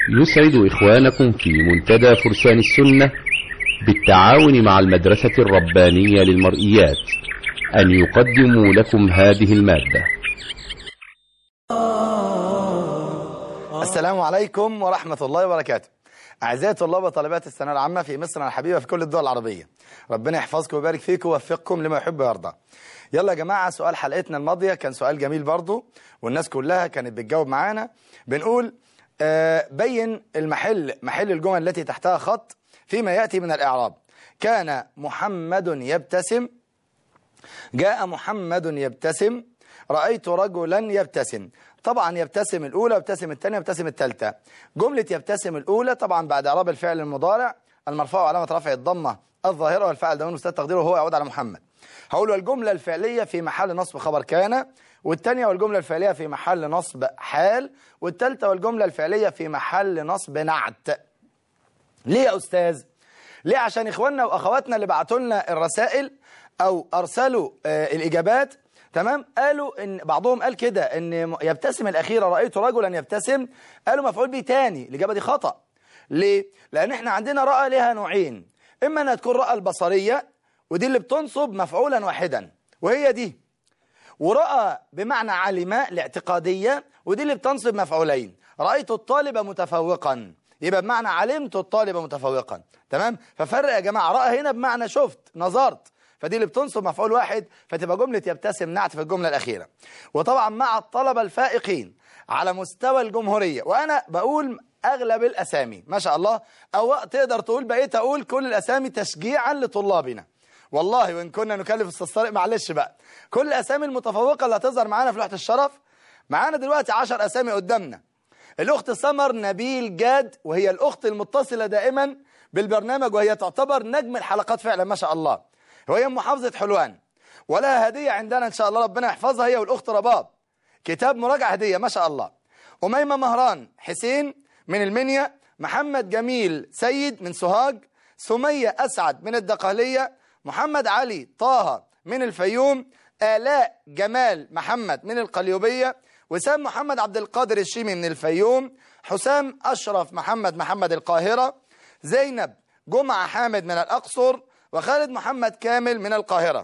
يسعد إخوانكم في منتدى فرسان السنة بالتعاون مع المدرسة الربانية للمرئيات أن يقدموا لكم هذه المادة. السلام عليكم ورحمة الله وبركاته. أعزائي طلاب وطالبات الثانوية العامة في مصر الحبيبة في كل الدول العربية، ربنا يحفظكم ويبارك فيكم ويوفقكم لما يحب ويرضى. يلا يا جماعة، سؤال حلقتنا الماضية كان سؤال جميل برضو والناس كلها كانت بتجاوب معانا. بنقول بين محل الجمل التي تحتها خط فيما يأتي من الإعراب. كان محمد يبتسم، جاء محمد يبتسم، رأيت رجلا يبتسم. طبعا يبتسم الأولى، يبتسم الثانية، يبتسم الثالثة. جملة يبتسم الأولى طبعا بعد إعراب الفعل المضارع المرفوع علامة رفع الضمة الظاهرة والفاعل ضمير مستتر تقديره هو يعود على محمد. هقول الجملة الفعلية في محل نصب خبر كان، والثانية والجملة الفعلية في محل نصب حال، والثالثة والجملة الفعلية في محل نصب نعت. ليه يا أستاذ؟ ليه؟ عشان إخواننا وأخواتنا اللي بعتوا لنا الرسائل أو أرسلوا الإجابات، تمام، قالوا إن بعضهم قال كده إن يبتسم الأخيرة رأيت رجلا يبتسم، قالوا مفعول به تاني. الإجابة دي خطأ. ليه؟ لأن إحنا عندنا رأى لها نوعين، إما أنها تكون رأى البصرية ودي اللي بتنصب مفعولا واحدا وهي دي، ورأى بمعنى علم الاعتقادية ودي اللي بتنصب مفعولين. رأيت الطالب متفوقا يبقى بمعنى علمت الطالب متفوقا، تمام. ففرق يا جماعة، رأى هنا بمعنى شفت نظرت، فدي اللي بتنصب مفعول واحد، فتبقى جملة يبتسم نعت في الجملة الأخيرة. وطبعا مع الطلبة الفائقين على مستوى الجمهورية، وأنا بقول أغلب الأسامي ما شاء الله، أو تقدر تقول بقيت أقول كل الأسامي تشجيعا لطلابنا والله، وإن كنا نكلف الصريق معلش بقى. كل الأسامي المتفوقة اللي هتظهر معانا في لوحة الشرف، معانا دلوقتي 10 أسامي قدامنا. الأخت سمر نبيل جاد، وهي الأخت المتصلة دائما بالبرنامج، وهي تعتبر نجم الحلقات فعلا ما شاء الله، وهي محافظة حلوان، ولها هدية عندنا إن شاء الله ربنا يحفظها، هي والأخت رباب، كتاب مراجعة هدية ما شاء الله. أميمة مهران حسين من المنيا، محمد جميل سيد من سوهاج، سمية أسعد من الدقهلية، محمد علي طه من الفيوم، آلاء جمال محمد من القليوبية، وسام محمد عبد القادر الشيمي من الفيوم، حسام أشرف محمد القاهرة، زينب جمعة حامد من الأقصر، وخالد محمد كامل من القاهرة.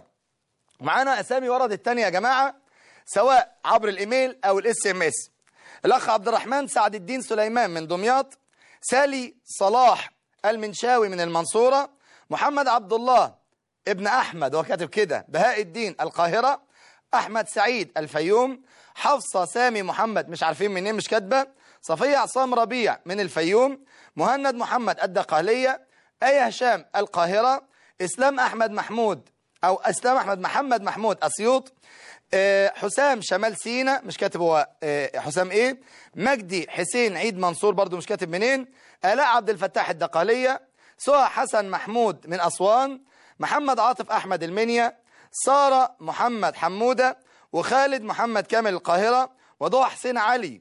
معانا أسامي وردت التانية يا جماعة سواء عبر الإيميل أو الSMS. الأخ عبد الرحمن سعد الدين سليمان من دمياط، سالي صلاح المنشاوي من المنصورة، محمد عبد الله ابن أحمد هو كاتب كده بهاء الدين القاهرة، أحمد سعيد الفيوم، حفصة سامي محمد مش عارفين منين مش كاتبة، صفية عصام ربيع من الفيوم، مهند محمد الدقهلية، آية هشام القاهرة، إسلام أحمد محمود أو إسلام أحمد محمود أسيوط، حسام شمال سينا مش كاتب هو حسام إيه، مجدي حسين عيد منصور برضو مش كاتب منين، آلاء عبد الفتاح الدقهلية، سهى حسن محمود من أسوان، محمد عاطف أحمد المنيا، سارة محمد حمودة، وخالد محمد كامل القاهرة، وضوء حسين علي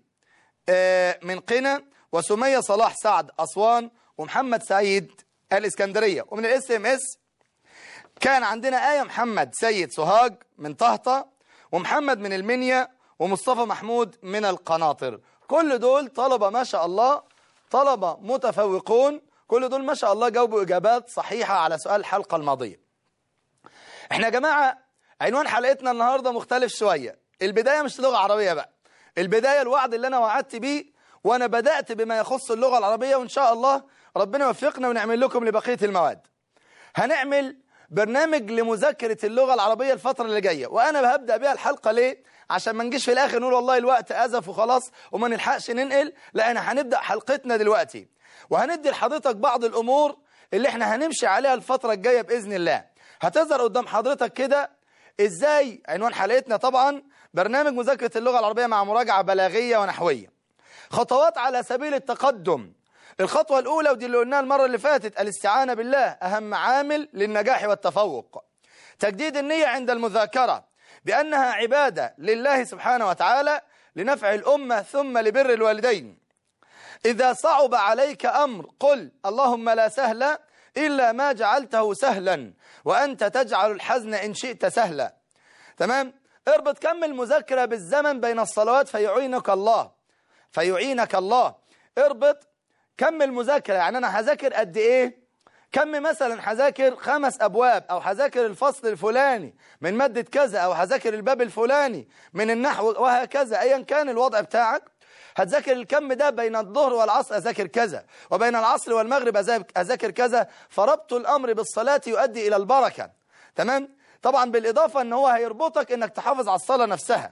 من قنا، وسمية صلاح سعد أسوان، ومحمد سعيد الإسكندرية. ومن الSMS كان عندنا آية محمد سيد سوهاج من طهطة، ومحمد من المنيا، ومصطفى محمود من القناطر. كل دول طلبة ما شاء الله، طلبة متفوقون، كل دول ما شاء الله جاوبوا إجابات صحيحة على سؤال الحلقة الماضية. احنا يا جماعة عنوان حلقتنا النهاردة مختلف شوية. البداية مش لغة عربية بقى، البداية الوعد اللي أنا وعدت بيه، وأنا بدأت بما يخص اللغة العربية، وإن شاء الله ربنا يوفقنا ونعمل لكم لبقية المواد. هنعمل برنامج لمذاكرة اللغة العربية الفترة اللي جاية، وأنا هبدأ بيها الحلقة ليه؟ عشان ما نجيش في الآخر نقول والله الوقت أزف وخلاص وما نلحقش ننقل. لا، أنا هنبدأ حلقتنا دلوقتي، وهندي لحضرتك بعض الأمور اللي احنا هنمشي عليها الفترة الجاية بإذن الله. هتظهر قدام حضرتك كده إزاي عنوان حلقتنا، طبعا برنامج مذاكرة اللغة العربية مع مراجعة بلاغية ونحوية، خطوات على سبيل التقدم. الخطوة الأولى ودي اللي قلناها المرة اللي فاتت، الاستعانة بالله أهم عامل للنجاح والتفوق. تجديد النية عند المذاكرة بأنها عبادة لله سبحانه وتعالى لنفع الأمة ثم لبر الوالدين. إذا صعب عليك أمر قل اللهم لا سهل إلا ما جعلته سهلا وأنت تجعل الحزن إن شئت سهلا. تمام. اربط كمل مذاكرة بالزمن بين الصلوات فيعينك الله. اربط كم المذاكرة، يعني أنا هذاكر قد إيه؟ كم مثلا هذاكر 5 أبواب، أو هذاكر الفصل الفلاني من مادة كذا، أو هذاكر الباب الفلاني من النحو، وهكذا. أيا كان الوضع بتاعك هتذاكر الكم ده. بين الظهر والعصر أذاكر كذا، وبين العصر والمغرب أذاكر كذا. فربط الأمر بالصلاة يؤدي إلى البركة. تمام؟ طبعا بالإضافة أن هو هيربطك أنك تحافظ على الصلاة نفسها.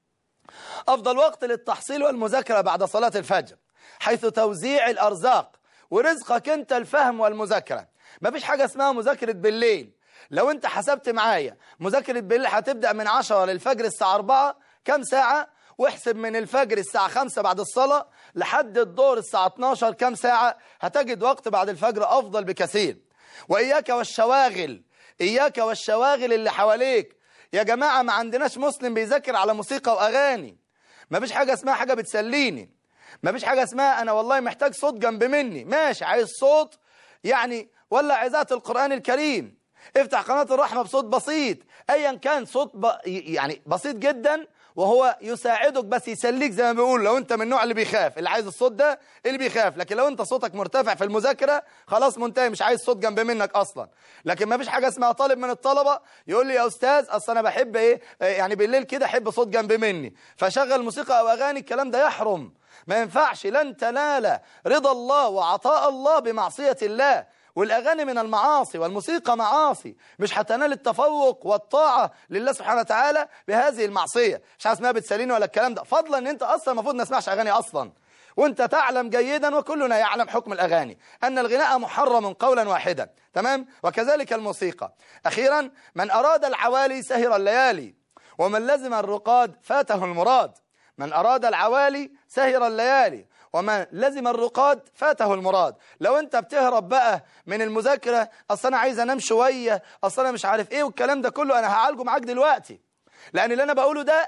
أفضل وقت للتحصيل والمذاكرة بعد صلاة الفجر، حيث توزيع الأرزاق ورزقك أنت الفهم والمذاكرة. مفيش حاجة اسمها مذاكرة بالليل. لو أنت حسبت معايا مذاكرة بالليل هتبدأ من 10 للفجر الساعة 4 كم ساعة؟ واحسب من الفجر الساعة 5 بعد الصلاة لحد الظهر الساعة 12 كم ساعة؟ هتجد وقت بعد الفجر أفضل بكثير. وإياك والشواغل، إياك والشواغل اللي حواليك. يا جماعة ما عندناش مسلم بيذاكر على موسيقى وأغاني. ما فيش حاجة اسمها حاجة بتسليني. ما فيش حاجة اسمها أنا والله محتاج صوت جنب مني. ماشي، عايز صوت يعني ولع إذاعة القرآن الكريم، افتح قناة الرحمة بصوت بسيط، أيا كان صوت يعني بسيط جدا، وهو يساعدك بس يسليك زي ما بيقول. لو انت من النوع اللي بيخاف، اللي عايز الصوت ده اللي بيخاف. لكن لو انت صوتك مرتفع في المذاكرة خلاص منتهي، مش عايز صوت جنب منك اصلا. لكن ما فيش حاجة اسمها طالب من الطلبة يقول لي يا استاذ اصل انا بحب ايه يعني بالليل كده احب صوت جنب مني فشغل موسيقى او اغاني. الكلام ده يحرم، ما ينفعش. لن تنال رضا الله وعطاء الله بمعصية الله. والأغاني من المعاصي والموسيقى معاصي، مش هتنال التفوق والطاعة لله سبحانه وتعالى بهذه المعصية. مش عايز اسمها بتساليني ولا الكلام ده، فضلا ان انت اصلا المفروض ما نسمعش اغاني اصلا. وانت تعلم جيدا وكلنا يعلم حكم الاغاني ان الغناء محرم قولا واحدا. تمام؟ وكذلك الموسيقى. اخيرا، من اراد العوالي سهر الليالي، ومن لزم الرقاد فاته المراد. من اراد العوالي سهر الليالي، ومن لزم الرقاد فاته المراد. لو انت بتهرب بقى من المذاكرة، اصل انا عايز انام شوية، اصل انا مش عارف ايه والكلام ده كله، انا هعالجه معاك دلوقتي. لان اللي انا بقوله ده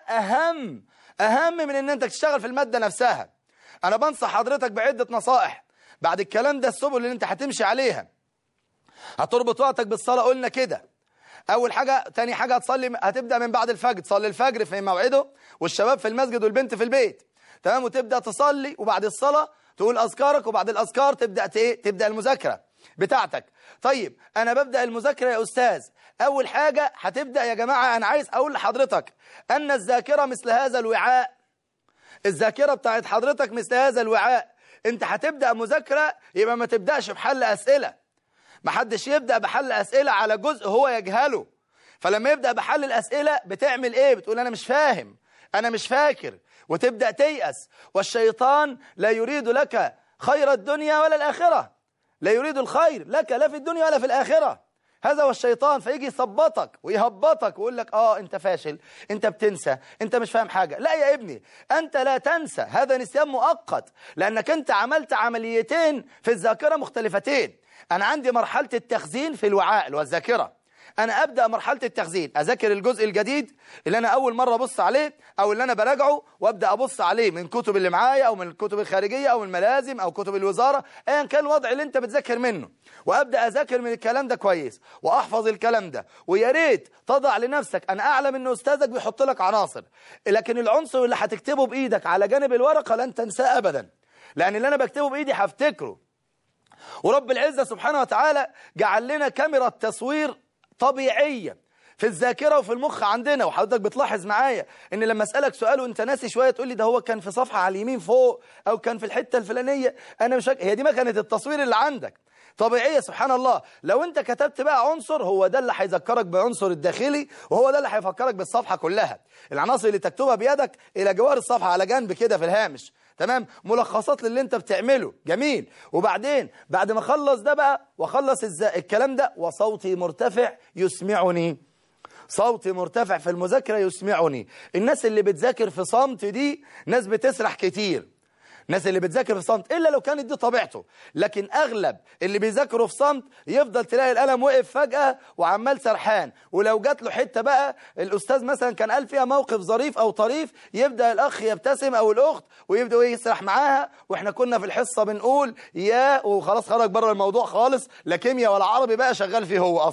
اهم من ان انت تشتغل في المادة نفسها. انا بنصح حضرتك بعدة نصائح بعد الكلام ده، السبل اللي انت هتمشي عليها. هتربط وقتك بالصلاة، قلنا كده. اول حاجة. تاني حاجة هتبدأ من بعد الفجر، تصلي الفجر في موعده، والشباب في المسجد والبنت في البيت. تمام؟ وتبدأ تصلي، وبعد الصلاة تقول أذكارك، وبعد الأذكار تبدأ المذاكرة بتاعتك. طيب أنا ببدأ المذاكرة يا أستاذ. أول حاجة هتبدأ يا جماعة، أنا عايز أقول لحضرتك أن الذاكرة مثل هذا الوعاء. الذاكرة بتاعت حضرتك مثل هذا الوعاء. أنت هتبدأ مذاكرة، يبقى ما تبدأش بحل أسئلة. ما حدش يبدأ بحل أسئلة على جزء هو يجهله. فلما يبدأ بحل الأسئلة بتعمل إيه؟ بتقول أنا مش فاهم، أنا مش فاكر، وتبدأ تيأس. والشيطان لا يريد لك خير الدنيا ولا الآخرة، لا يريد الخير لك لا في الدنيا ولا في الآخرة. هذا هو الشيطان. فيجي يثبطك ويهبطك ويقول لك انت فاشل، انت بتنسى، انت مش فاهم حاجة. لا يا ابني، انت لا تنسى، هذا نسيان مؤقت، لانك انت عملت عمليتين في الذاكرة مختلفتين. انا عندي مرحلة التخزين في الوعاء والذاكرة. أنا أبدأ مرحلة التخزين، أذاكر الجزء الجديد اللي أنا أول مرة أبص عليه أو اللي أنا براجعه، وأبدأ أبص عليه من كتب اللي معايا أو من الكتب الخارجية أو من الملازم أو كتب الوزارة، أيا كان الوضع اللي أنت بتذاكر منه. وأبدأ أذاكر من الكلام ده كويس وأحفظ الكلام ده. ويا ريت تضع لنفسك، أنا أعلم إن أستاذك بيحط لك عناصر، لكن العنصر اللي هتكتبه بإيدك على جانب الورقة لن تنساه أبدا، لأن اللي أنا بكتبه بإيدي هفتكره. ورب العزة سبحانه وتعالى جعل لنا كاميرا تصوير طبيعية في الذاكرة وفي المخ عندنا. وحضرتك بتلاحظ معايا ان لما اسألك سؤال وانت ناسي شوية تقول لي ده هو كان في صفحة على اليمين فوق او كان في الحتة الفلانية، انا مش هي دي مكنة التصوير اللي عندك طبيعية. سبحان الله. لو انت كتبت بقى عنصر، هو ده اللي هيذكرك بعنصر الداخلي، وهو ده اللي هيفكرك بالصفحة كلها. العناصر اللي تكتبها بيدك الى جوار الصفحة على جنب كده في الهامش. تمام؟ ملخصات للي انت بتعمله. جميل. وبعدين بعد ما اخلص ده بقى واخلص الكلام ده، وصوتي مرتفع يسمعني. صوتي مرتفع في المذاكرة يسمعني. الناس اللي بتذاكر في صمت دي ناس بتسرح كتير. الناس اللي بتذاكر في صمت، إلا لو كانت دي طبيعته، لكن أغلب اللي بيذاكروا في صمت يفضل تلاقي القلم وقف فجأة وعمال سرحان. ولو جات له حتة بقى الأستاذ مثلا كان قال فيها موقف ظريف أو طريف، يبدأ الأخ يبتسم أو الأخت ويبدأ يسرح معاها. وإحنا كنا في الحصة بنقول يا، وخلاص خرج بره الموضوع خالص، لا كيمياء ولا عربي بقى شغال فيه هو أصلا.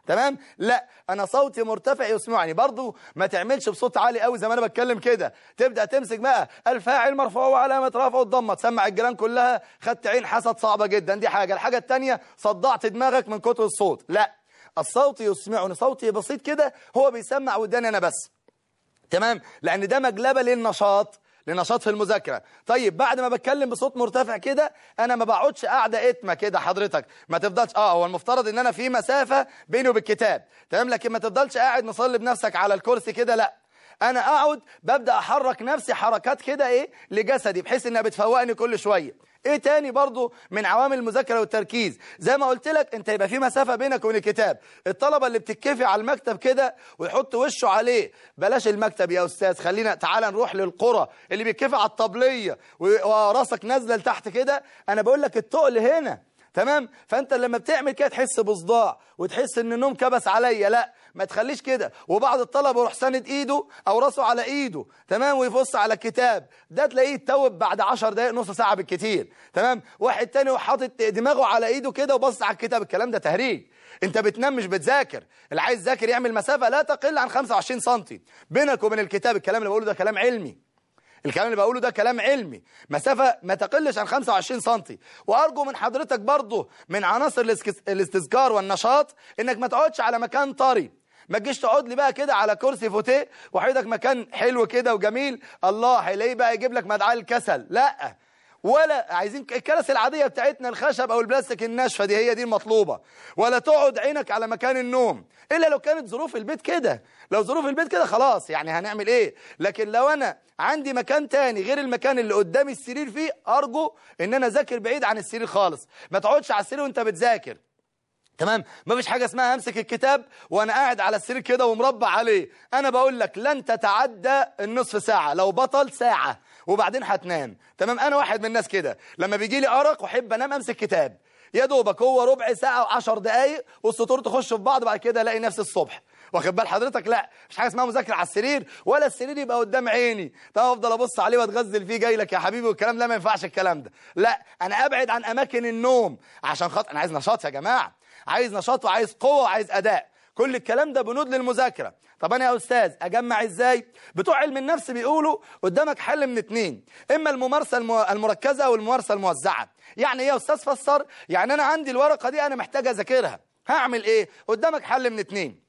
تمام؟ لا، انا صوتي مرتفع يسمعني. برضو ما تعملش بصوت عالي قوي زي ما انا بتكلم كده، تبدا تمسك بقى الفاعل مرفوع وعلامه رفعه الضمه، تسمع الجيران كلها، خدت عين حسد، صعبه جدا. دي حاجه. الحاجه الثانيه، صدعت دماغك من كتر الصوت. لا، الصوت يسمعني، صوتي بسيط كده هو بيسمع وداني انا بس. تمام؟ لان ده مجلبه للنشاط في المذاكره. طيب بعد ما بتكلم بصوت مرتفع كده، انا ما بقعدش قاعده اتمه كده حضرتك، ما تفضلش هو المفترض ان انا في مسافه بيني وبين الكتاب، تمام؟ لكن ما تفضلش قاعد مصلب نفسك على الكرسي كده، لا، انا اقعد ببدا احرك نفسي حركات كده ايه لجسدي، بحيث انها بتفوقني كل شويه. ايه تاني برضو من عوامل المذاكره والتركيز؟ زي ما قلت لك، انت يبقى في مسافه بينك وبين الكتاب. الطلبه اللي بتتكفي على المكتب كده ويحط وشه عليه، بلاش المكتب يا استاذ، خلينا تعالى نروح للقرى اللي بيتكفي على الطبليه وراسك نازله لتحت كده. انا بقول لك التقل هنا، تمام؟ فانت لما بتعمل كده تحس بصداع وتحس ان النوم كبس عليا، لا، ما تخليش كده. وبعض الطلبه يروح ساند ايده او راسه على ايده، تمام، ويبص على الكتاب، ده تلاقيه يتوب بعد 10 دقائق، نص ساعه بالكتير، تمام؟ واحد تاني وحاطط دماغه على ايده كده وبص على الكتاب. الكلام ده تهريج. انت بتنام مش بتذاكر. اللي عايز يذاكر يعمل مسافه لا تقل عن 25 سم بينك وبين الكتاب. الكلام اللي بقوله ده كلام علمي، الكلام اللي بقوله ده كلام علمي. مسافة ما تقلش عن 25 سم. وأرجو من حضرتك برضه من عناصر الاستذكار والنشاط إنك ما تقعدش على مكان طري. ما تجيش تقعد لي بقى كده على كرسي فوتيه وحيدك مكان حلو كده وجميل، الله هيلاقيه بقى يجيب لك مدعاة الكسل. لا، ولا عايزين الكراسي العادية بتاعتنا الخشب أو البلاستيك الناشفة دي، هي دي المطلوبة. ولا تقعد عينك على مكان النوم، إلا لو كانت ظروف البيت كده. لو ظروف البيت كده خلاص، يعني هنعمل إيه؟ لكن لو أنا عندي مكان تاني غير المكان اللي قدامي السرير فيه، أرجو إن أنا أذاكر بعيد عن السرير خالص. ما تقعدش على السرير وأنت بتذاكر، تمام؟ ما فيش حاجة اسمها امسك الكتاب وانا قاعد على السرير كده ومربع عليه. انا بقول لك لن تتعدى النصف ساعة، لو بطل ساعة وبعدين هتنام، تمام؟ انا واحد من الناس كده، لما بيجي لي ارق واحب انام امسك كتاب، يا دوبك هو ربع ساعة و10 دقايق والسطور تخش في بعض، بعد كده الاقي نفسي الصبح. واخد بال حضرتك؟ لا، مش حاجه اسمها مذاكره على السرير، ولا السرير يبقى قدام عيني طب افضل ابص عليه واتغزل فيه جاي لك يا حبيبي والكلام ده، ما ينفعش الكلام ده. لا، انا ابعد عن اماكن النوم عشان خاطر انا عايز نشاط يا جماعه، عايز نشاط وعايز قوه وعايز اداء. كل الكلام ده بنود للمذاكره. طب انا يا استاذ اجمع ازاي؟ بتوع علم النفس بيقولوا قدامك حل من اتنين، اما الممارسه المركزه والممارسه الموزعه. يعني ايه يا استاذ؟ فسر. يعني انا عندي الورقه دي انا محتاج اذاكرها، هعمل ايه؟ قدامك حل من اتنين،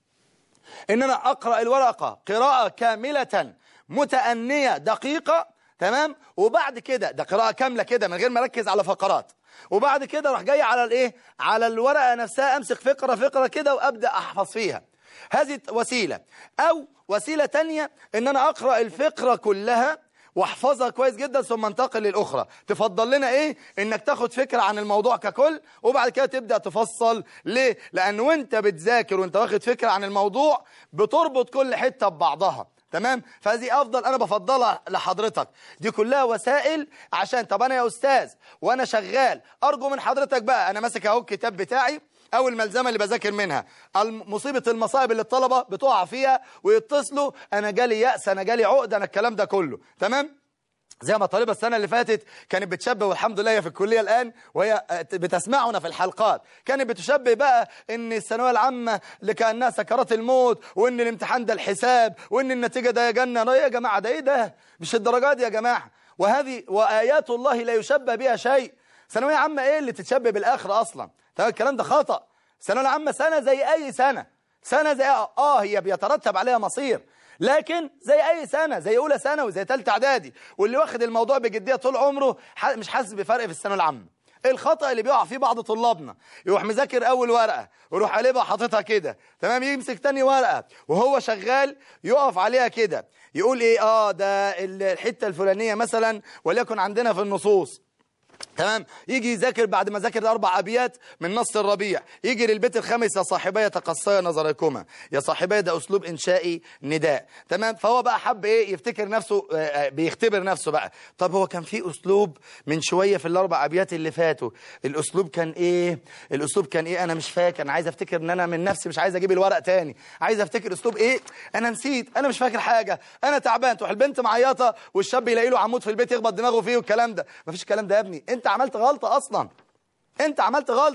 ان انا اقرا الورقه قراءه كامله متأنية دقيقه، تمام؟ وبعد كده ده قراءه كامله كده من غير ما اركز على فقرات، وبعد كده راح جاي على الايه، على الورقه نفسها، امسك فقره فقره كده وابدا احفظ فيها. هذه وسيله. او وسيله تانية ان انا اقرا الفقره كلها واحفظها كويس جدا ثم انتقل للاخرى. تفضل لنا ايه؟ انك تاخد فكره عن الموضوع ككل وبعد كده تبدا تفصل. ليه؟ لان وانت بتذاكر وانت واخد فكره عن الموضوع بتربط كل حته ببعضها، تمام؟ فهذه افضل، انا بفضلها لحضرتك. دي كلها وسائل عشان طب انا يا استاذ وانا شغال، ارجو من حضرتك بقى، انا ماسك اهو الكتاب بتاعي او الملزمه اللي بذاكر منها، مصيبه المصائب اللي الطلبه بتقع فيها ويتصلوا انا جالي يأس، انا جالي عقده، انا الكلام ده كله، تمام؟ زي ما طالبة السنة اللي فاتت كانت بتشبه، والحمد لله هي في الكلية الآن وهي بتسمعنا في الحلقات، كانت بتشبه بقى ان الثانوية العامة لكأنها سكرات الموت، وان الامتحان ده الحساب، وان النتيجة ده يا جنة. يا جماعة ده ايه ده؟ مش الدرجات دي يا جماعة. وهذه وآيات الله لا يشبه بها شيء. ثانوية عامة ايه اللي تتشبه بالآخرة أصلا؟ الكلام ده خطأ. الثانوية العامة سنة زي أي سنة، سنة زي هي بيترتب عليها مصير، لكن زي اي سنه، زي اولى ثانوي، زي ثالثه اعدادي. واللي واخد الموضوع بجديه طول عمره مش حاسس بفرق في الثانويه العامه. الخطا اللي بيقع فيه بعض طلابنا، يروح مذاكر اول ورقه ويروح عليه بقى حاططها كده، تمام، يمسك تاني ورقه وهو شغال يقف عليها كده يقول ايه، ده الحته الفلانيه مثلا وليكن عندنا في النصوص، تمام، يجي يذاكر بعد ما ذاكر 4 أبيات من نص الربيع، يجي للبيت الخامس يا صاحبي تقصيا نظركما، يا صاحبي ده أسلوب إنشائي نداء، تمام؟ فهو بقى حب إيه؟ يفتكر نفسه، بيختبر نفسه بقى. طب هو كان في أسلوب من شوية في ال4 أبيات اللي فاتوا، الأسلوب كان إيه؟ الأسلوب كان إيه؟ أنا مش فاكر، أنا عايز أفتكر إن أنا من نفسي مش عايز أجيب الورق تاني، عايز أفتكر أسلوب إيه؟ أنا نسيت، أنا مش فاكر حاجة، أنا تعبان. تروح البنت معيطة والشاب يلاقي له عمود في البيت يخبط دماغه فيه والكلام ده. مفيش الكلام ده يا ابني، انت عملت غلطة اصلا، انت عملت غلطة.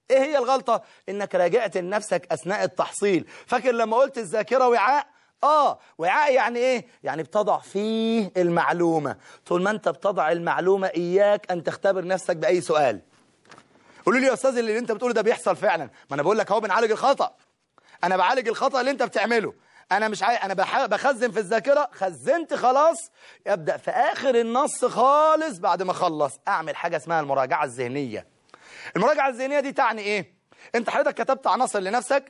ايه هي الغلطة؟ انك راجعت لنفسك اثناء التحصيل. فاكر لما قلت الذاكرة وعاء؟ وعاء يعني ايه؟ يعني بتضع فيه المعلومة. طول ما انت بتضع المعلومة اياك ان تختبر نفسك باي سؤال. قولوا لي يا استاذ اللي انت بتقوله ده بيحصل فعلا. ما انا بقول لك اهو بنعالج الخطأ. انا بعالج الخطأ اللي انت بتعمله. انا مش انا بخزن في الذاكرة. خزنت خلاص، ابدأ في اخر النص خالص بعد ما اخلص اعمل حاجة اسمها المراجعة الذهنية. المراجعة الذهنية دي تعني ايه؟ انت حضرتك كتبت عناصر لنفسك،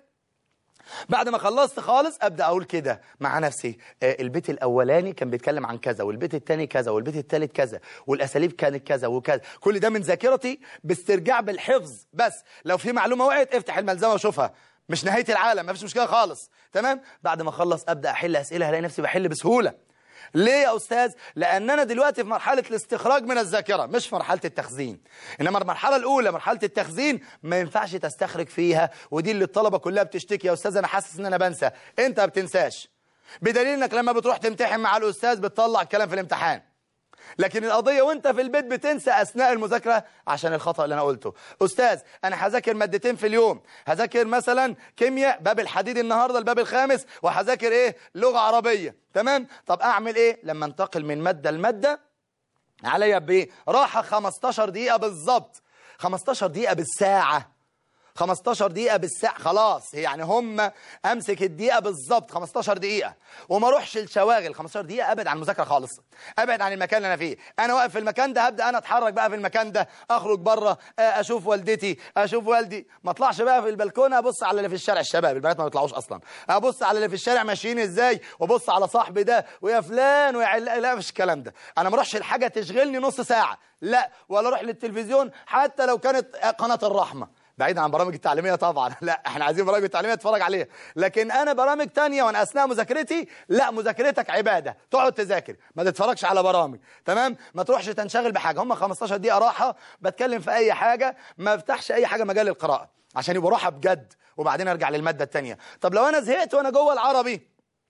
بعد ما خلصت خالص ابدا اقول كده مع نفسي البيت الاولاني كان بيتكلم عن كذا، والبيت الثاني كذا، والبيت الثالث كذا، والاساليب كانت كذا وكذا. كل ده من ذاكرتي باسترجاع بالحفظ. بس لو في معلومه وقعت افتح الملزمه وشوفها، مش نهايه العالم، ما فيش مشكله خالص. تمام؟ بعد ما اخلص ابدا احل اسئله، هلاقي نفسي بحل بسهوله. ليه يا أستاذ؟ لأن أنا دلوقتي في مرحلة الاستخراج من الذاكرة، مش في مرحلة التخزين. إنما المرحلة الأولى مرحلة التخزين ما ينفعش تستخرج فيها، ودي اللي الطلبة كلها بتشتكي: يا أستاذ أنا حاسس إن أنا بنسى. أنت ما بتنساش، بدليل إنك لما بتروح تمتحن مع الأستاذ بتطلع الكلام في الامتحان. لكن القضية وانت في البيت بتنسى أثناء المذاكرة عشان الخطأ اللي أنا قلته. أستاذ أنا هذاكر مادتين في اليوم، هذاكر مثلا كيمياء باب الحديد النهاردة الباب الخامس، وهذاكر إيه لغة عربية. تمام؟ طب أعمل إيه لما انتقل من مادة لمادة؟ عليا بإيه؟ راحة 15 دقيقة بالظبط، 15 دقيقة بالساعة، 15 دقيقة بالساعة. خلاص يعني هم امسك الدقيقة بالظبط 15 دقيقة وما اروحش الشواغل. 15 دقيقة ابعد عن المذاكرة خالص، ابعد عن المكان اللي انا فيه. انا واقف في المكان ده هبدأ انا اتحرك بقى في المكان ده، اخرج بره، اشوف والدتي، اشوف والدي. ما اطلعش بقى في البلكونة ابص على اللي في الشارع. الشباب البنات ما بيطلعوش اصلا. ابص على اللي في الشارع ماشيين ازاي، وابص على صاحبي ده ويا فلان لا مش الكلام ده. انا ما اروحش الحاجة تشغلني نص ساعة، لا. ولا اروح للتلفزيون حتى لو كانت قناة الرحمة، بعيد عن برامج التعليمية طبعا. لا احنا عايزين برامج التعليمية اتفرج عليها، لكن انا برامج تانية وانا اثناء مذاكرتي لا. مذاكرتك عبادة، تقعد تذاكر ما تتفرجش على برامج. تمام؟ ما تروحش تنشغل بحاجة. هم 15 دقيقة راحة بتكلم في اي حاجة، ما افتحش اي حاجة مجال القراءة عشان يبقى راحة بجد، وبعدين ارجع للمادة التانية. طب لو انا زهقت وانا جوه العربي،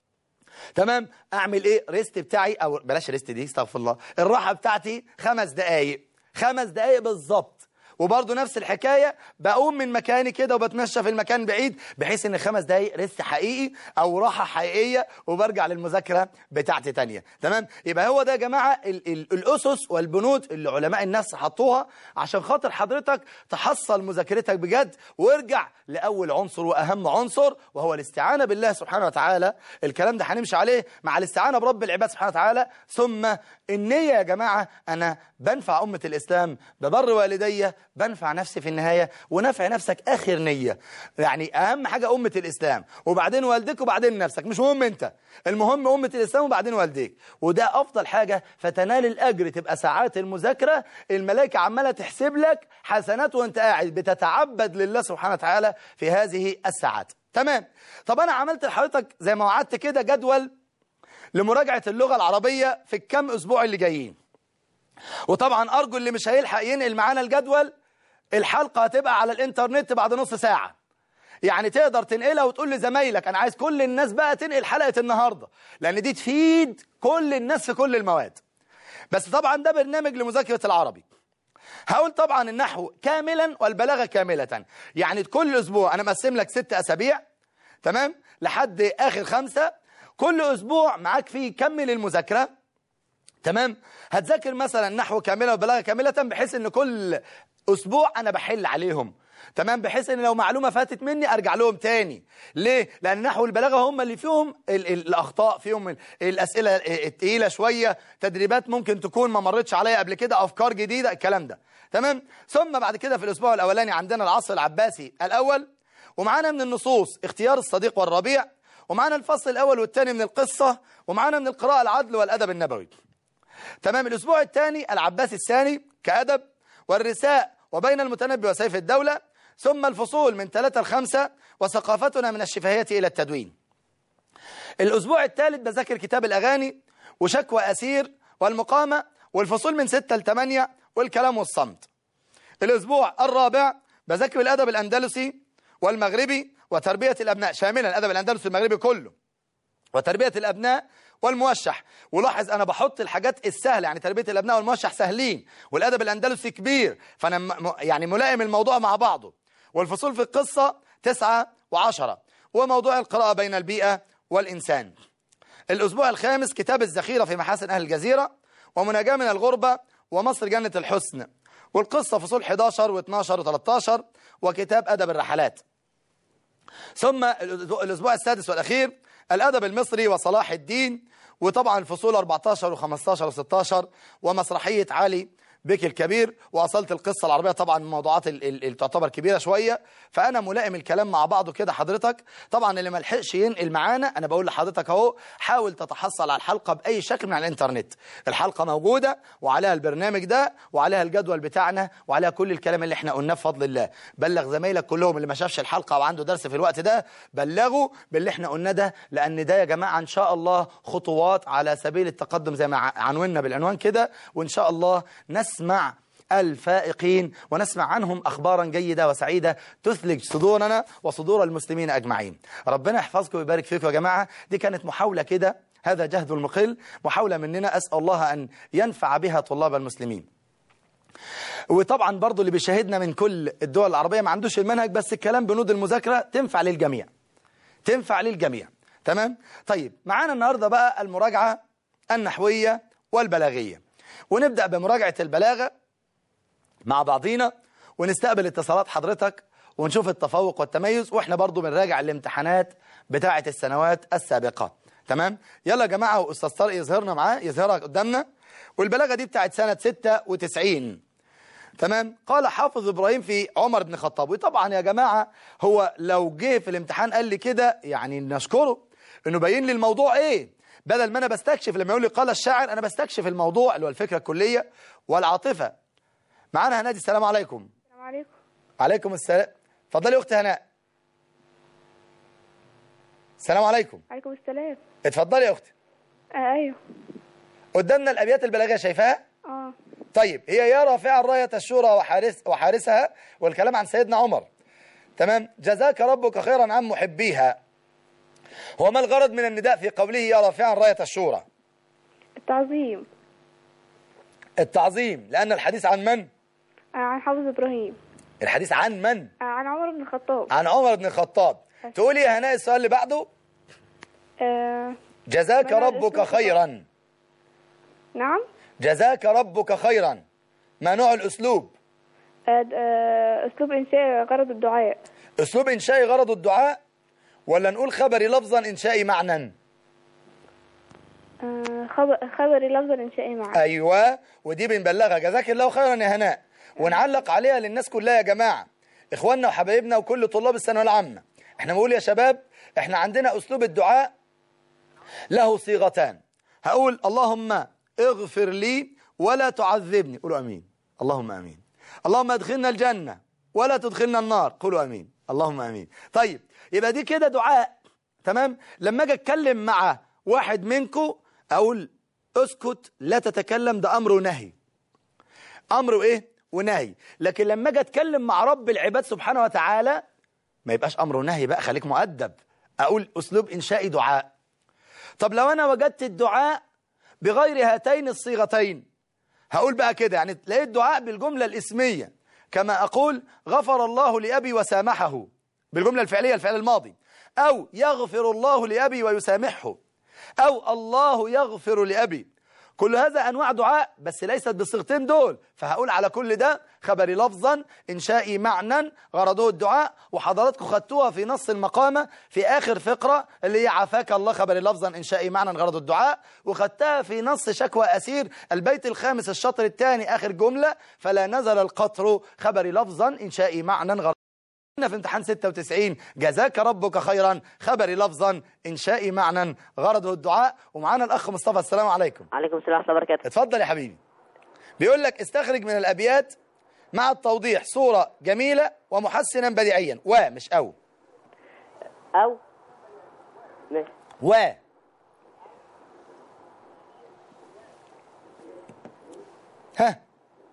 تمام، اعمل ايه؟ ريست بتاعي، او بلاش ريست دي استغفر الله، الراحة بتاعتي 5 دقايق، 5 دقايق بالظبط. وبرضه نفس الحكاية، بقوم من مكاني كده وبتمشى في المكان بعيد، بحيث ان 5 دقايق ريست حقيقي او راحة حقيقية، وبرجع للمذاكرة بتاعتي تانية. تمام؟ يبقى هو ده يا جماعة الأسس والبنود اللي علماء النفس حطوها عشان خاطر حضرتك تحصل مذاكرتك بجد. وارجع لأول عنصر وأهم عنصر، وهو الاستعانة بالله سبحانه وتعالى. الكلام ده هنمشي عليه مع الاستعانة برب العباد سبحانه وتعالى. ثم النية يا جماعة، أنا بنفع أمة الإسلام، ببر والدي، بنفع نفسي في النهاية، ونفع نفسك آخر نية. يعني أهم حاجة أمة الإسلام، وبعدين والدك، وبعدين نفسك. مش مهم أنت، المهم أمة الإسلام وبعدين والديك، وده أفضل حاجة. فتنال الأجر، تبقى ساعات المذاكرة الملائكة عمالة تحسب لك حسنات وأنت قاعد بتتعبد لله سبحانه وتعالى في هذه الساعات. تمام؟ طب أنا عملت لحضرتك زي ما وعدت كده جدول لمراجعة اللغة العربية في الكام أسبوع اللي جايين. وطبعا أرجو اللي مش هيلحق ينقل معانا الجدول، الحلقة هتبقى على الانترنت بعد نص ساعة، يعني تقدر تنقلها وتقول لزمايلك. أنا عايز كل الناس بقى تنقل حلقة النهاردة، لأن دي تفيد كل الناس في كل المواد. بس طبعا ده برنامج لمذاكرة العربي. هقول طبعا النحو كاملا والبلاغة كاملة، يعني كل أسبوع أنا مقسم لك 6 أسابيع، تمام، لحد آخر 5. كل أسبوع معاك فيه كمل المذاكرة. تمام؟ هتذاكر مثلا نحو كاملة وبلاغة كاملة، بحيث ان كل أسبوع أنا بحل عليهم. تمام؟ بحيث ان لو معلومة فاتت مني أرجع لهم تاني. ليه؟ لأن النحو والبلاغة هم اللي فيهم الأخطاء، فيهم الأسئلة التقيلة شوية، تدريبات ممكن تكون ما مرتش عليا قبل كده، أفكار جديدة، الكلام ده. تمام؟ ثم بعد كده في الأسبوع الأولاني عندنا العصر العباسي الأول، ومعانا من النصوص اختيار الصديق والربيع، ومعانا الفصل الأول والثاني من القصة، ومعانا من القراءة العدل والأدب النبوي. تمام؟ الأسبوع الثاني العباسي الثاني كأدب، والرساء، وبين المتنبي وسيف الدولة، ثم الفصول من 3 ل 5، وثقافتنا من الشفهية إلى التدوين. الأسبوع الثالث بذاكر كتاب الأغاني، وشكوى أسير، والمقامة، والفصول من 6 ل 8، والكلام والصمت. الأسبوع الرابع بذاكر الأدب الأندلسي والمغربي وتربية الأبناء، شاملا الأدب الأندلسي والمغربي كله، وتربية الأبناء والموشح. ولاحظ أنا بحط الحاجات السهلة، يعني تربية الأبناء والموشح سهلين، والأدب الأندلسي كبير، فأنا يعني ملائم الموضوع مع بعضه. والفصول في القصة 9 و10. وموضوع القراءة بين البيئة والإنسان. الأسبوع الخامس كتاب الذخيرة في محاسن أهل الجزيرة، ومناجاة من الغربة، ومصر جنة الحسن. والقصة فصول 11 و12 و13، وكتاب أدب الرحلات. ثم الأسبوع السادس والأخير الأدب المصري وصلاح الدين، وطبعا الفصول 14 و15 و16، ومسرحية علي بك الكبير، وأصلت القصة العربية. طبعا الموضوعات اللي تعتبر كبيرة شوية، فأنا ملائم الكلام مع بعضه كده حضرتك. طبعا اللي ما لحقش ينقل معانا، أنا بقول لحضرتك أهو، حاول تتحصل على الحلقة بأي شكل من على الإنترنت. الحلقة موجودة، وعليها البرنامج ده، وعليها الجدول بتاعنا، وعليها كل الكلام اللي احنا قلناه بفضل الله. بلغ زمايلك كلهم اللي ما شافش الحلقة وعنده درس في الوقت ده، بلغوا باللي احنا قلناه ده، لأن ده يا جماعة إن شاء الله خطوات على سبيل التقدم زي ما عنونا بالعنوان كده. وإن شاء الله نسمع الفائقين ونسمع عنهم أخبارا جيدة وسعيدة تثلج صدورنا وصدور المسلمين أجمعين. ربنا يحفظكم ويبارك فيكم يا جماعة. دي كانت محاولة كده، هذا جهد المقل، محاولة مننا، أسأل الله أن ينفع بها طلاب المسلمين. وطبعا برضو اللي بيشاهدنا من كل الدول العربية ما عندوش المنهج، بس الكلام بنود المذاكرة تنفع للجميع، تنفع للجميع. تمام؟ طيب معانا النهاردة بقى المراجعة النحوية والبلاغية، ونبدأ بمراجعة البلاغة مع بعضينا، ونستقبل اتصالات حضرتك ونشوف التفوق والتميز، واحنا برضو بنراجع الامتحانات بتاعة السنوات السابقة. تمام؟ يلا يا جماعة، وأستاذ طارق يظهرها قدامنا. والبلاغة دي بتاعة سنة 96. تمام؟ قال حافظ إبراهيم في عمر بن الخطاب. وطبعا يا جماعة هو لو جه في الامتحان قال لي كده يعني نشكره انه باين لي الموضوع ايه، بدل ما انا بستكشف لما يقول لي قال الشاعر، انا بستكشف الموضوع اللي هو الفكرة الكلية والعاطفة. معانا هنادي. السلام عليكم. السلام عليكم. عليكم السلام. اتفضلي يا اختي هناء. السلام عليكم. عليكم السلام. اتفضلي يا اختي. ايوه. قدامنا الابيات البلاغيه، شايفاها؟ طيب، هي يا رافع راية الشورى وحارسها، والكلام عن سيدنا عمر. تمام؟ جزاك ربك خيرا عن محبيها. هو ما الغرض من النداء في قوله يا رافعا راية الشورى؟ التعظيم. التعظيم، لأن الحديث عن من؟ عن حافظ إبراهيم. الحديث عن من؟ عن عمر بن الخطاب. عن عمر بن الخطاب. تقولي يا هناء السؤال اللي بعده. جزاك ربك خيرا. نعم. جزاك ربك خيرا، ما نوع الأسلوب؟ أسلوب إنشائي غرض الدعاء. أسلوب إنشائي غرض الدعاء، ولا نقول خبري لفظا إنشائي معنى؟ خبري لفظا إنشائي معنى. أيوة، ودي بنبلغها. جزاك الله خيرا يا هناء، ونعلق عليها للناس كلها يا جماعة، إخواننا وحبايبنا وكل طلاب الثانوية العامة. احنا بنقول يا شباب، احنا عندنا أسلوب الدعاء له صيغتان. هقول اللهم اغفر لي ولا تعذبني، قولوا امين. اللهم امين. اللهم ادخلنا الجنة ولا تدخلنا النار، قولوا امين. اللهم امين. طيب، يبقى دي كده دعاء. تمام؟ لما اجي اتكلم مع واحد منكم اقول اسكت لا تتكلم، ده امر ونهي. امر وايه؟ ونهي. لكن لما اجي اتكلم مع رب العباد سبحانه وتعالى ما يبقاش امر ونهي بقى، خليك مؤدب. اقول اسلوب انشائي دعاء. طب لو انا وجدت الدعاء بغير هاتين الصيغتين، هقول بقى كده، يعني لقيت دعاء بالجملة الاسمية، كما أقول غفر الله لأبي وسامحه بالجملة الفعلية، الفعل الماضي، أو يغفر الله لأبي ويسامحه، أو الله يغفر لأبي. كل هذا أنواع دعاء، بس ليست بالصيغتين دول. فهقول على كل ده خبري لفظا إنشائي معنى غرضه الدعاء. وحضراتكم خدتوها في نص المقامة في آخر فقرة اللي هي عافاك الله، خبري لفظا إنشائي معنى غرضه الدعاء. وخدتها في نص شكوى أسير البيت الخامس الشطر الثاني آخر جملة، فلا نزل القطر، خبري لفظا إنشائي معنى غرضه. في امتحان 96 جزاك ربك خيرا، خبري لفظا إنشائي معنى غرضه الدعاء. ومعانا الأخ مصطفى. السلام عليكم. عليكم السلام ورحمة الله وبركاته. اتفضل يا حبيبي. بيقول لك استخرج من الأبيات مع التوضيح صورة جميلة ومحسنا بديعيا، ومش أو ماشي. ها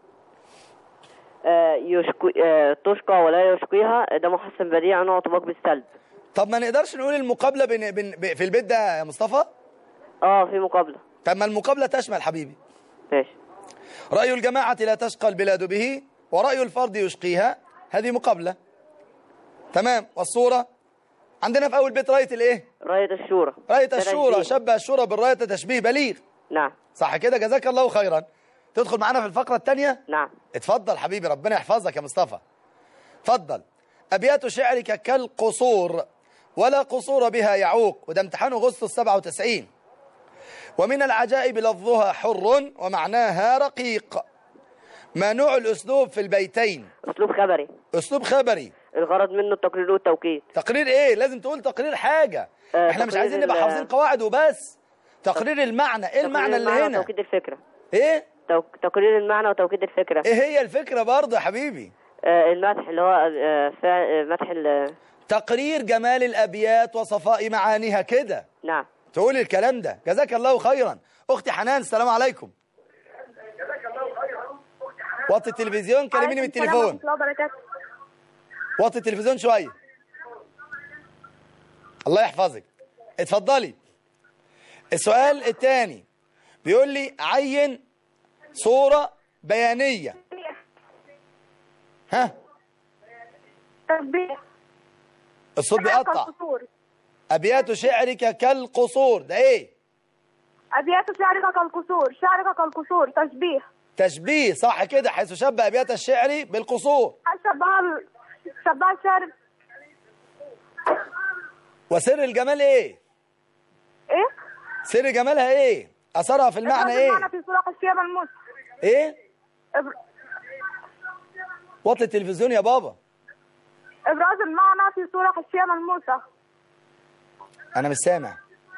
تشقى ولا يشقيها، ده محسن بديع نوع طباق بالسلب. طب ما نقدرش نقول المقابلة في البيت ده يا مصطفى؟ في مقابلة. طب ما المقابلة تشمل حبيبي. ماشي. رأي الجماعة لا تشقى البلاد به، ورأي الفرد يشقيها، هذه مقابلة. تمام. والصورة عندنا في أول بيت راية الإيه؟ راية الشورى. راية ده الشورى، تشبيه. شبه الشورى بالراية تشبيه بليغ. نعم. صح كده، جزاك الله خيرا. تدخل معانا في الفقرة الثانية؟ نعم. اتفضل حبيبي، ربنا يحفظك يا مصطفى. اتفضل. أبيات شعرك كالقصور ولا قصور بها يعوق، وده امتحان أغسطس 97. ومن العجائب لفظها حر ومعناها رقيق. ما نوع الأسلوب في البيتين؟ أسلوب خبري. أسلوب خبري. الغرض منه التقرير والتوكيد. تقرير إيه؟ لازم تقول تقرير حاجة. احنا مش عايزين نبقى حافظين قواعد وبس. تقرير المعنى. إيه المعنى اللي هنا؟ وتوكيد الفكرة. إيه؟ تقرير المعنى وتوكيد الفكرة. إيه هي الفكرة برضه يا حبيبي؟ المدح اللي هو مدح تقرير جمال الأبيات وصفاء معانيها كده. نعم. تقول الكلام ده. جزاك الله خيرا. أختي حنان، السلام عليكم. وطي التلفزيون، كلميني من التليفون. وطي التلفزيون شوية. الله يحفظك. اتفضلي. السؤال الثاني بيقول لي عين صورة بيانية. ها؟ الصوت بيقطع. أبيات شعرك كالقصور، ده إيه؟ أبيات شعرك كالقصور، شعرك كالقصور، تشبيه. تشبيه، صح كده، حيث شبه أبيات الشعر بالقصور. شبه الشعر. وسر الجمال إيه؟ إيه؟ سر جمالها إيه؟ أثرها في المعنى إيه؟ المعنى في صورة الشيء ملموس. إيه؟ وطي التلفزيون يا بابا. إبراز المعنى في صورة الشيء ملموسة. أنا مش سامع.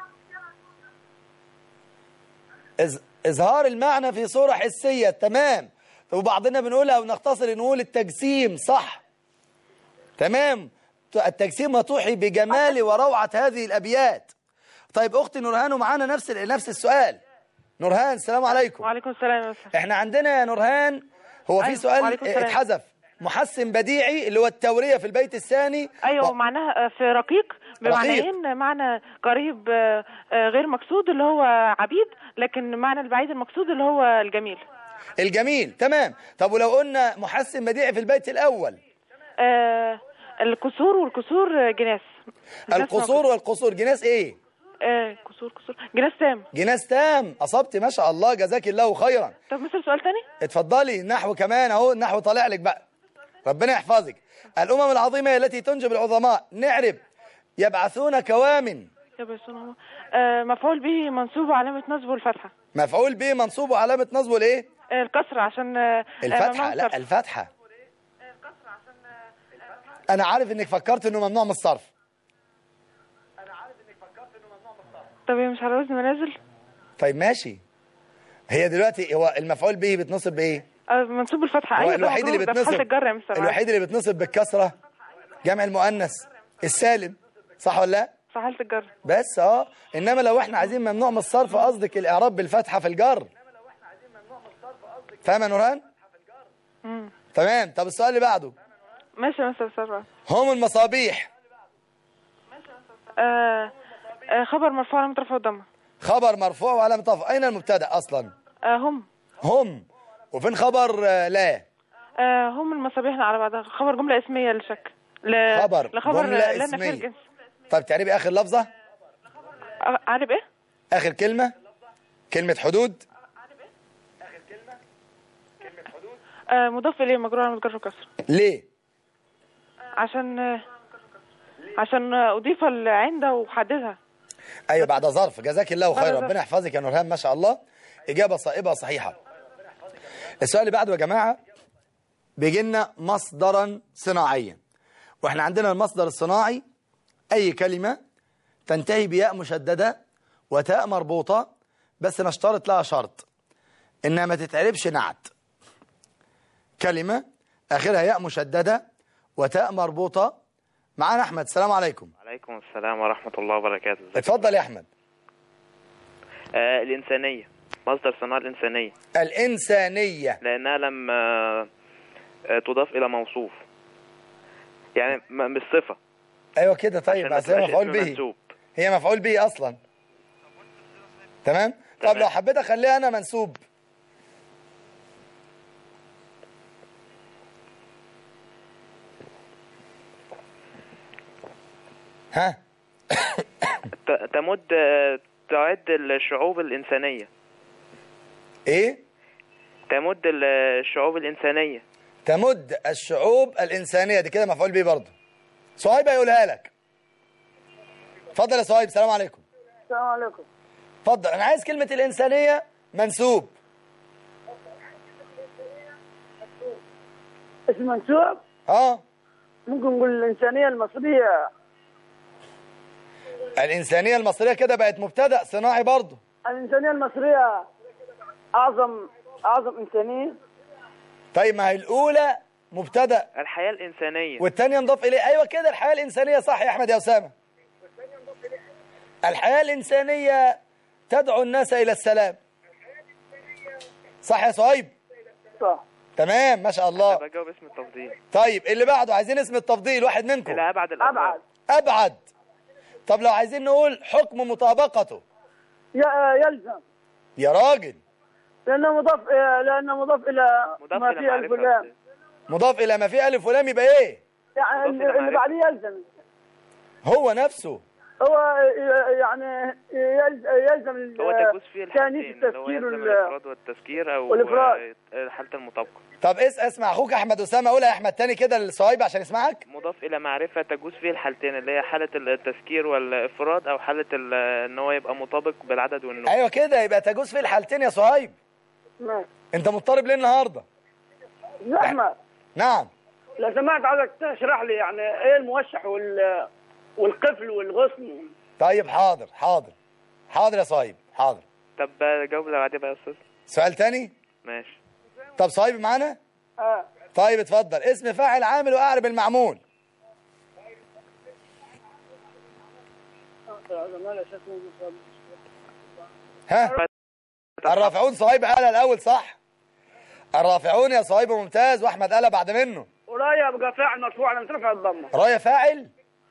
إظهار المعنى في صورة حسية، تمام. وبعضنا بنقولها ونختصر نقول التجسيم، صح. تمام. التجسيم وتوحي بجمال وروعة هذه الأبيات. طيب أختي نورهان، ومعانا نفس السؤال. نورهان، السلام عليكم. وعليكم السلام. احنا عندنا يا نورهان هو في سؤال اتحذف، محسن بديعي اللي هو التورية في البيت الثاني. ايوه معناها في رقيق بمعنيين، معنى قريب غير مقصود اللي هو عبيد، لكن معنى البعيد المقصود اللي هو الجميل. الجميل، تمام. طب ولو قلنا محسن بديعي في البيت الأول؟ القصور والكسور جناس. القصور والقصور جناس ايه؟ كسور جناس تام. جناس تام، أصبت ما شاء الله، جزاك الله خيرا. طب مثل سؤال تاني؟ اتفضلي. النحو كمان اهو، النحو طالع لك بقى، ربنا يحفظك. الأمم العظيمة التي تنجب العظماء، نعرب يبعثون كوامن. يبعثون مفعول به منصوب وعلامة نصبه الفتحة. مفعول به منصوب وعلامة نصبه الايه؟ الكسرة عشان الفتحة. لا الفتحة. أنا عارف إنك فكرت إنه ممنوع من الصرف. طب هي مش على وزن منازل؟ طيب ماشي. هي دلوقتي هو المفعول به بتنصب بايه؟ منصوب بالفتحة. ايوه الوحيد اللي بتنصب الوحيد اللي بتنصب بالكسرة جمع المؤنث السالم، صح ولا لا؟ في حالة الجر بس. انما لو احنا عايزين ممنوع من الصرف، قصدك الاعراب بالفتحة في الجر. فاهمة يا نورهان؟ تمام. طب السؤال اللي بعده. ماشي يا مستر سرع. هم المصابيح. خبر مرفوع علامة رفعه الضمة. خبر مرفوع وعلامة رفعه. أين المبتدأ أصلا؟ هم. وفين خبر لا؟ هم المصابيح على بعضها، خبر جملة اسمية للشك. خبر جملة اسمية. طيب تعربي آخر لفظة؟ عارب إيه؟ آخر كلمة؟ كلمة حدود. مضاف إليه مجرور على متجر وكسر. ليه؟ عشان أضيف العند وحددها. أيوة بعد ظرف. جزاك الله خير، ربنا يحفظك يا نورهان، ما شاء الله، إجابة صائبة صحيحة. السؤال اللي بعده يا جماعة بيجي لنا مصدرا صناعيا، واحنا عندنا المصدر الصناعي أي كلمة تنتهي بياء مشددة وتاء مربوطة، بس نشترط لها شرط إنها ما تتعربش نعت. كلمة آخرها ياء مشددة وتاء مربوطة. معانا أحمد، السلام عليكم. وعليكم السلام ورحمة الله وبركاته. اتفضل يا أحمد. الإنسانية، مصدر صناعة الإنسانية. الإنسانية لأنها لما تضاف إلى موصوف، يعني مش صفة. أيوة كده. طيب بس هي مفعول به. هي مفعول به أصلا. تمام. طب لو حبيت أخليها أنا منسوب. ها. تعد الشعوب الإنسانية. ايه؟ تمد الشعوب الإنسانية. تمد الشعوب الإنسانية، دي كده مفعول به برضه. صهيب هيقولها لك. اتفضل يا صهيب. السلام عليكم. السلام عليكم. اتفضل. انا عايز كلمة الإنسانية منسوب. اسم منسوب؟ ممكن نقول الإنسانية المصرية. الإنسانية المصرية كده بقت مبتدأ صناعي برضه. الإنسانية المصرية أعظم إنسانية. طيب ما هي الأولى مبتدأ، الحياة الإنسانية، والثانية نضاف إليه. أيوة كده، الحياة الإنسانية. صح يا أحمد يا أسامة. الحياة الإنسانية تدعو الناس إلى السلام. صح يا صهيب؟ صح. تمام ما شاء الله. بجاوب اسم التفضيل. طيب اللي بعده عايزين اسم التفضيل، واحد منكم. إلى أبعد الأبعد. أبعد. طب لو عايزين نقول حكم مطابقته. يلزم. يا راجل. لأنه مضاف إلى ما فيه ألف ولام. مضاف إلى ما فيه ألف ولام يبقى إيه؟ يعني اللي بعديه يلزم. هو نفسه. هو يعني يلزم هو تجوز فيه التأنيث التفكير الإفراد والتذكير أو حالة المطابقة. طب اسمع أخوك أحمد أسامة. قولها يا أحمد تاني كده للصهيب عشان يسمعك. مضاف إلى معرفة تجوز فيه الحالتين، اللي هي حالة التذكير والإفراد أو حالة إن هو يبقى مطابق بالعدد والنوع. أيوة كده، يبقى تجوز فيه الحالتين يا صهيب. نعم. أنت مضطرب ليه النهاردة؟ أحمد. نعم. لو سمحت عايزك تشرح لي يعني إيه الموشح والقفل والغصن. طيب حاضر يا صهيب حاضر. طب جاوب اللي بعديه بقى يا أستاذ. سؤال تاني؟ ماشي. طب صهيب معانا؟ طيب اتفضل. اسم فاعل عامل وأعرب المعمول. ها؟ الرافعون. صهيب قالها الأول صح؟ الرافعون يا صهيب ممتاز، وأحمد قالها بعد منه. ورايا بقى فاعل مرفوع على رفع الضمه. رايا فاعل؟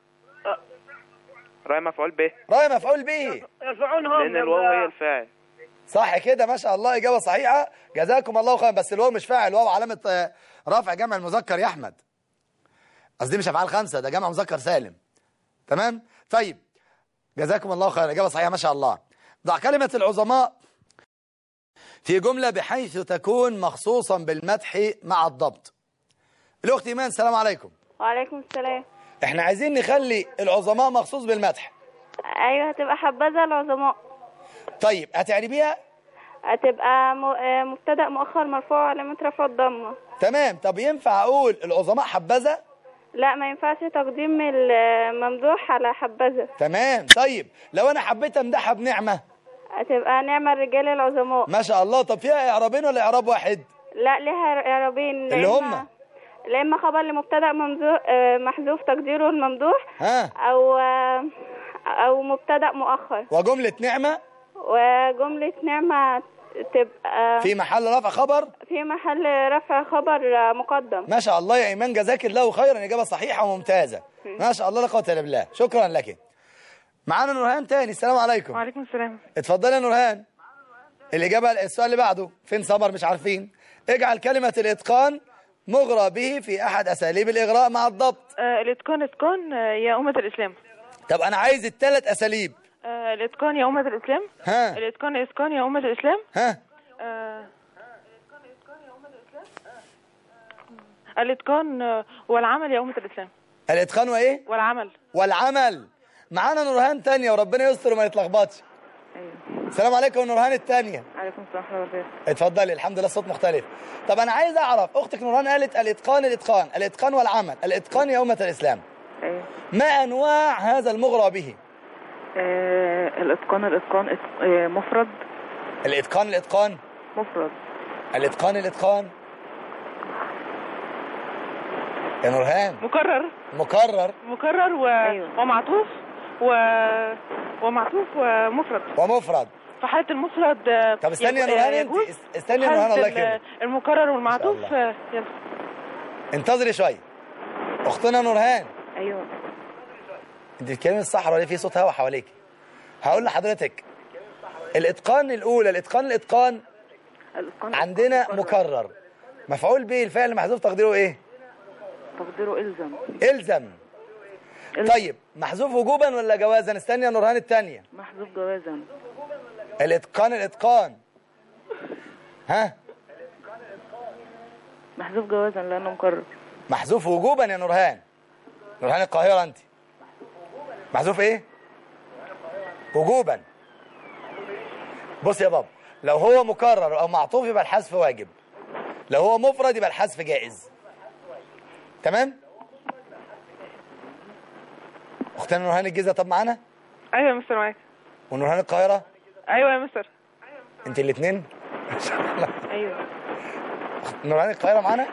رايا مفعول به. رايا مفعول به. يرفعون هم لأن الواو هي الفاعل. صح كده ما شاء الله، إجابة صحيحة. جزاكم الله خيرا. بس الواو مش فاعل، الواو علامة رفع جمع المذكر يا أحمد. قصدي مش أفعال خمسة، ده جمع مذكر سالم. تمام؟ طيب جزاكم الله خيرا، إجابة صحيحة ما شاء الله. ضع كلمة العظماء في جملة بحيث تكون مخصوصا بالمدح مع الضبط. الأخت إيمان. السلام عليكم. وعليكم السلام. احنا عايزين نخلي العظماء مخصوص بالمدح. ايوه هتبقى حبذا العظماء. طيب هتعربيها؟ هتبقى مبتدأ مؤخر مرفوع علامة رفع الضمه. تمام. طب ينفع اقول العظماء حبذا؟ لا ما ينفعش تقديم الممدوح على حبذا. تمام. طيب لو انا حبيت امدحها بنعمه؟ هتبقى نعم الرجال العظماء. ما شاء الله. طب فيها اعرابين ولا اعراب واحد؟ لا لها اعرابين. اللي هم اما خبر لمبتدأ محذوف تقديره الممدوح، او مبتدأ مؤخر. وجملة نعمة؟ وجملة نعمة تبقى في محل رفع خبر؟ في محل رفع خبر مقدم. ما شاء الله يا إيمان، جزاك الله خيرا، إجابة صحيحة وممتازة. ما شاء الله لا قوة إلا بالله. شكرا لك. معانا نورهان تاني. السلام عليكم. وعليكم السلام. اتفضلي يا نورهان. الإجابة السؤال اللي بعده. فين صبر مش عارفين. اجعل كلمة الإتقان مغرى به في أحد أساليب الإغراء مع الضبط. الإتقان إتقان يا أمة الإسلام. طب أنا عايز الثلاث أساليب. الإتقان يا أمة الإسلام. ها. الإتقان إتقان يا أمة الإسلام. ها. الإتقان والعمل يا أمة الإسلام. الإتقان وإيه؟ والعمل. معانا نورهان تانية وربنا يستر وما يتلخبطش. أيوه. السلام عليكم نورهان التانية. عليكم السلام ورحمة الله وبركاته. اتفضلي. الحمد لله الصوت مختلف. طب أنا عايز أعرف، أختك نورهان قالت الإتقان والعمل. الإتقان يا أمة الإسلام. أيوه. ما أنواع هذا المغرى به؟ الإتقان مفرد. الإتقان مفرد. الإتقان يا نورهان. مكرر أيوه. ومعطوف ومعطوف ومفرد. في حالة المفرد. طب استني يا نورهان، استني يا نورهان الله يكرمك. المكرر والمعطوف. يلا انتظري شوية. أختنا نورهان. أيوه. انت بتتكلمي الصح ولا في صوت هوا حواليك؟ هقول لحضرتك الإتقان الأولى. الإتقان عندنا مكرر، مفعول به الفعل محذوف تقديره إيه؟ تقديره إلزم. طيب محذوف وجوبا ولا جوازا؟ استني يا نورهان الثانيه. محذوف جوازا. الاتقان ها؟ محذوف جوازا لانه مكرر. محذوف وجوبا يا نورهان القاهره انت. محذوف ايه؟ وجوبا. بص يا بابا، لو هو مكرر او معطوف يبقى الحذف واجب، لو هو مفرد يبقى الحذف جائز. تمام؟ اختنا نورهان الجيزه طب معانا؟ ايوه يا مستر معاك. ونورهان القاهره؟ ايوه يا مستر. انت الاثنين؟ ان شاء الله. ايوه. نورهان القاهره معانا؟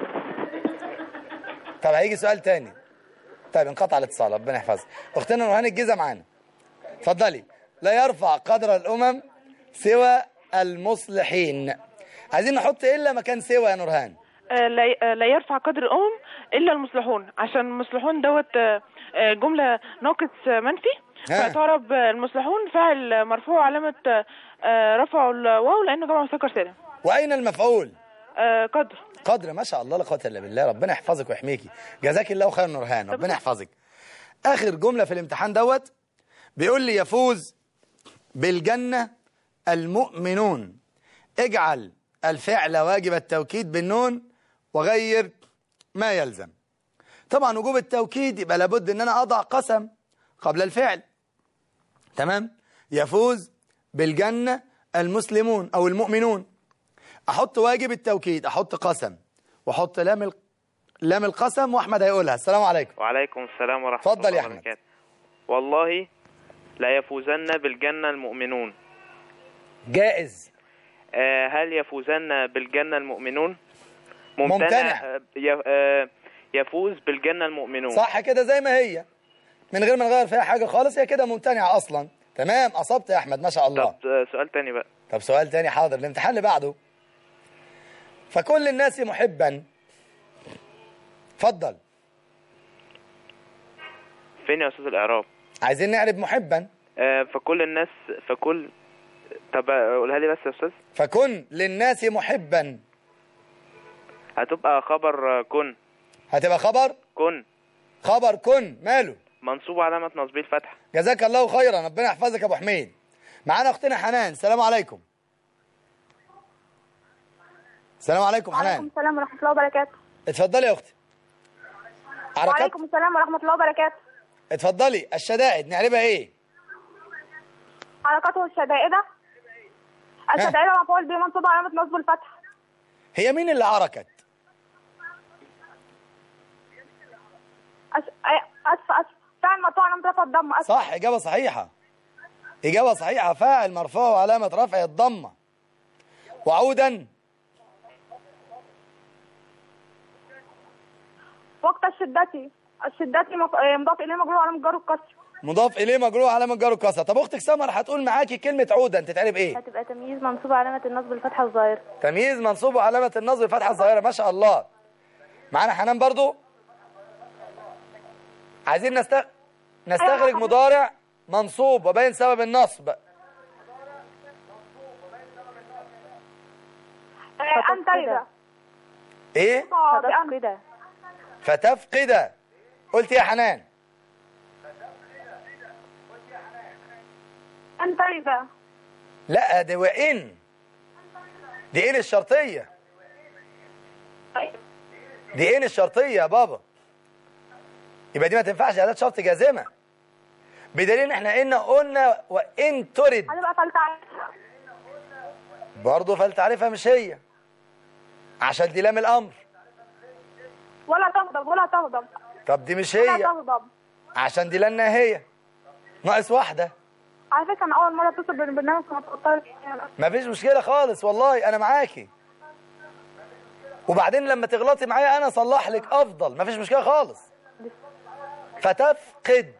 طب هيجي سؤال تاني. طيب انقطع الاتصال، ربنا يحفظك. اختنا نورهان الجيزه معانا. اتفضلي. لا يرفع قدر الامم سوى المصلحين. عايزين نحط الا مكان سوى يا نورهان. لا يرفع قدر الامم الا المصلحون، عشان المصلحون دوت جمله ناقص منفي، فتعرب المصلحون فاعل مرفوع علامه رفعه الواو لانه جمع مذكر سالم. واين المفعول؟ قدر. ما شاء الله لا قوه الا بالله. ربنا يحفظك ويحميكي. جزاك الله خير نورهان، ربنا يحفظك. اخر جمله في الامتحان دوت بيقول لي يفوز بالجنه المؤمنون. اجعل الفعل واجب التوكيد بالنون وغير ما يلزم. طبعا وجوب التوكيد يبقى لابد ان انا اضع قسم قبل الفعل. تمام؟ يفوز بالجنة المسلمون او المؤمنون. احط واجب التوكيد، احط قسم، واحط لام القسم، واحمد هيقولها. السلام عليكم. وعليكم السلام ورحمة الله وبركاته. اتفضل يا احمد. والله لا يفوزن بالجنة المؤمنون. جائز. هل يفوزن بالجنة المؤمنون؟ ممتنع. يفوز بالجنة المؤمنون. صح كده زي ما هي، من غير ما نغير فيها حاجة خالص، هي كده ممتنعة أصلا. تمام، أصبت يا أحمد ما شاء الله. طب سؤال تاني بقى. طب سؤال تاني حاضر. الامتحان اللي بعده فكل الناس محبا. اتفضل. فين يا أستاذ الإعراب؟ عايزين نعرب محبا. فكل الناس طب قولها لي بس يا أستاذ. فكن للناس محبا. هتبقى خبر كن. هتبقى خبر كن. خبر كن ماله؟ منصوب علامة نصبه الفتح. جزاك الله خيرا، ربنا يحفظك يا ابو حميد. معانا اختنا حنان. السلام عليكم. السلام عليكم حنان. وعليكم السلام ورحمة الله وبركاته. اتفضلي يا اختي. وعليكم السلام ورحمة الله وبركاته. اتفضلي. الشدائد نعربها ايه؟ حركاته الشدائدة. الشدائدة مفعول به منصوب علامة نصب الفتح. هي مين اللي عركت؟ أسف فاعل مرفوع علامة رفع الضمة. صح، إجابة صحيحة. إجابة صحيحة، فاعل مرفوع وعلامة رفع الضمة. وعودا. وقت الشدة مضاف إليه مجرور علامة جر الكسر. مضاف إليه مجرور علامة جر الكسر. طب أختك سمر هتقول معاكي كلمة عودا تتعرب إيه؟ هتبقى تمييز منصوب علامة النصب الفتحة الظاهرة. تمييز منصوب علامة النصب الفتحة الظاهرة. ما شاء الله. معانا حنان برضو. عايزين نستخرج مضارع منصوب وبين سبب النصب. أنترد. إيه؟ فتفقد. قلت يا حنان. أنترد. لا دي وإن. دي إن الشرطية. دي إن الشرطية يا بابا. يبقى دي ما تنفعش أداة شرط جازمة. بدليل ان احنا قلنا وإن ترد. هتبقى فلتعرفها. برضه فلتعرفها مش هي. عشان دي لام الأمر. ولا تغضب. طب دي مش هي. ولا تغضب. عشان دي لا الناهية. ناقص واحدة. على فكرة أنا أول مرة أتصل بالبرنامج ما تقطعش. مفيش مشكلة خالص والله أنا معاكي. وبعدين لما تغلطي معايا أنا أصلح لك أفضل، مفيش مشكلة خالص. فتفقد.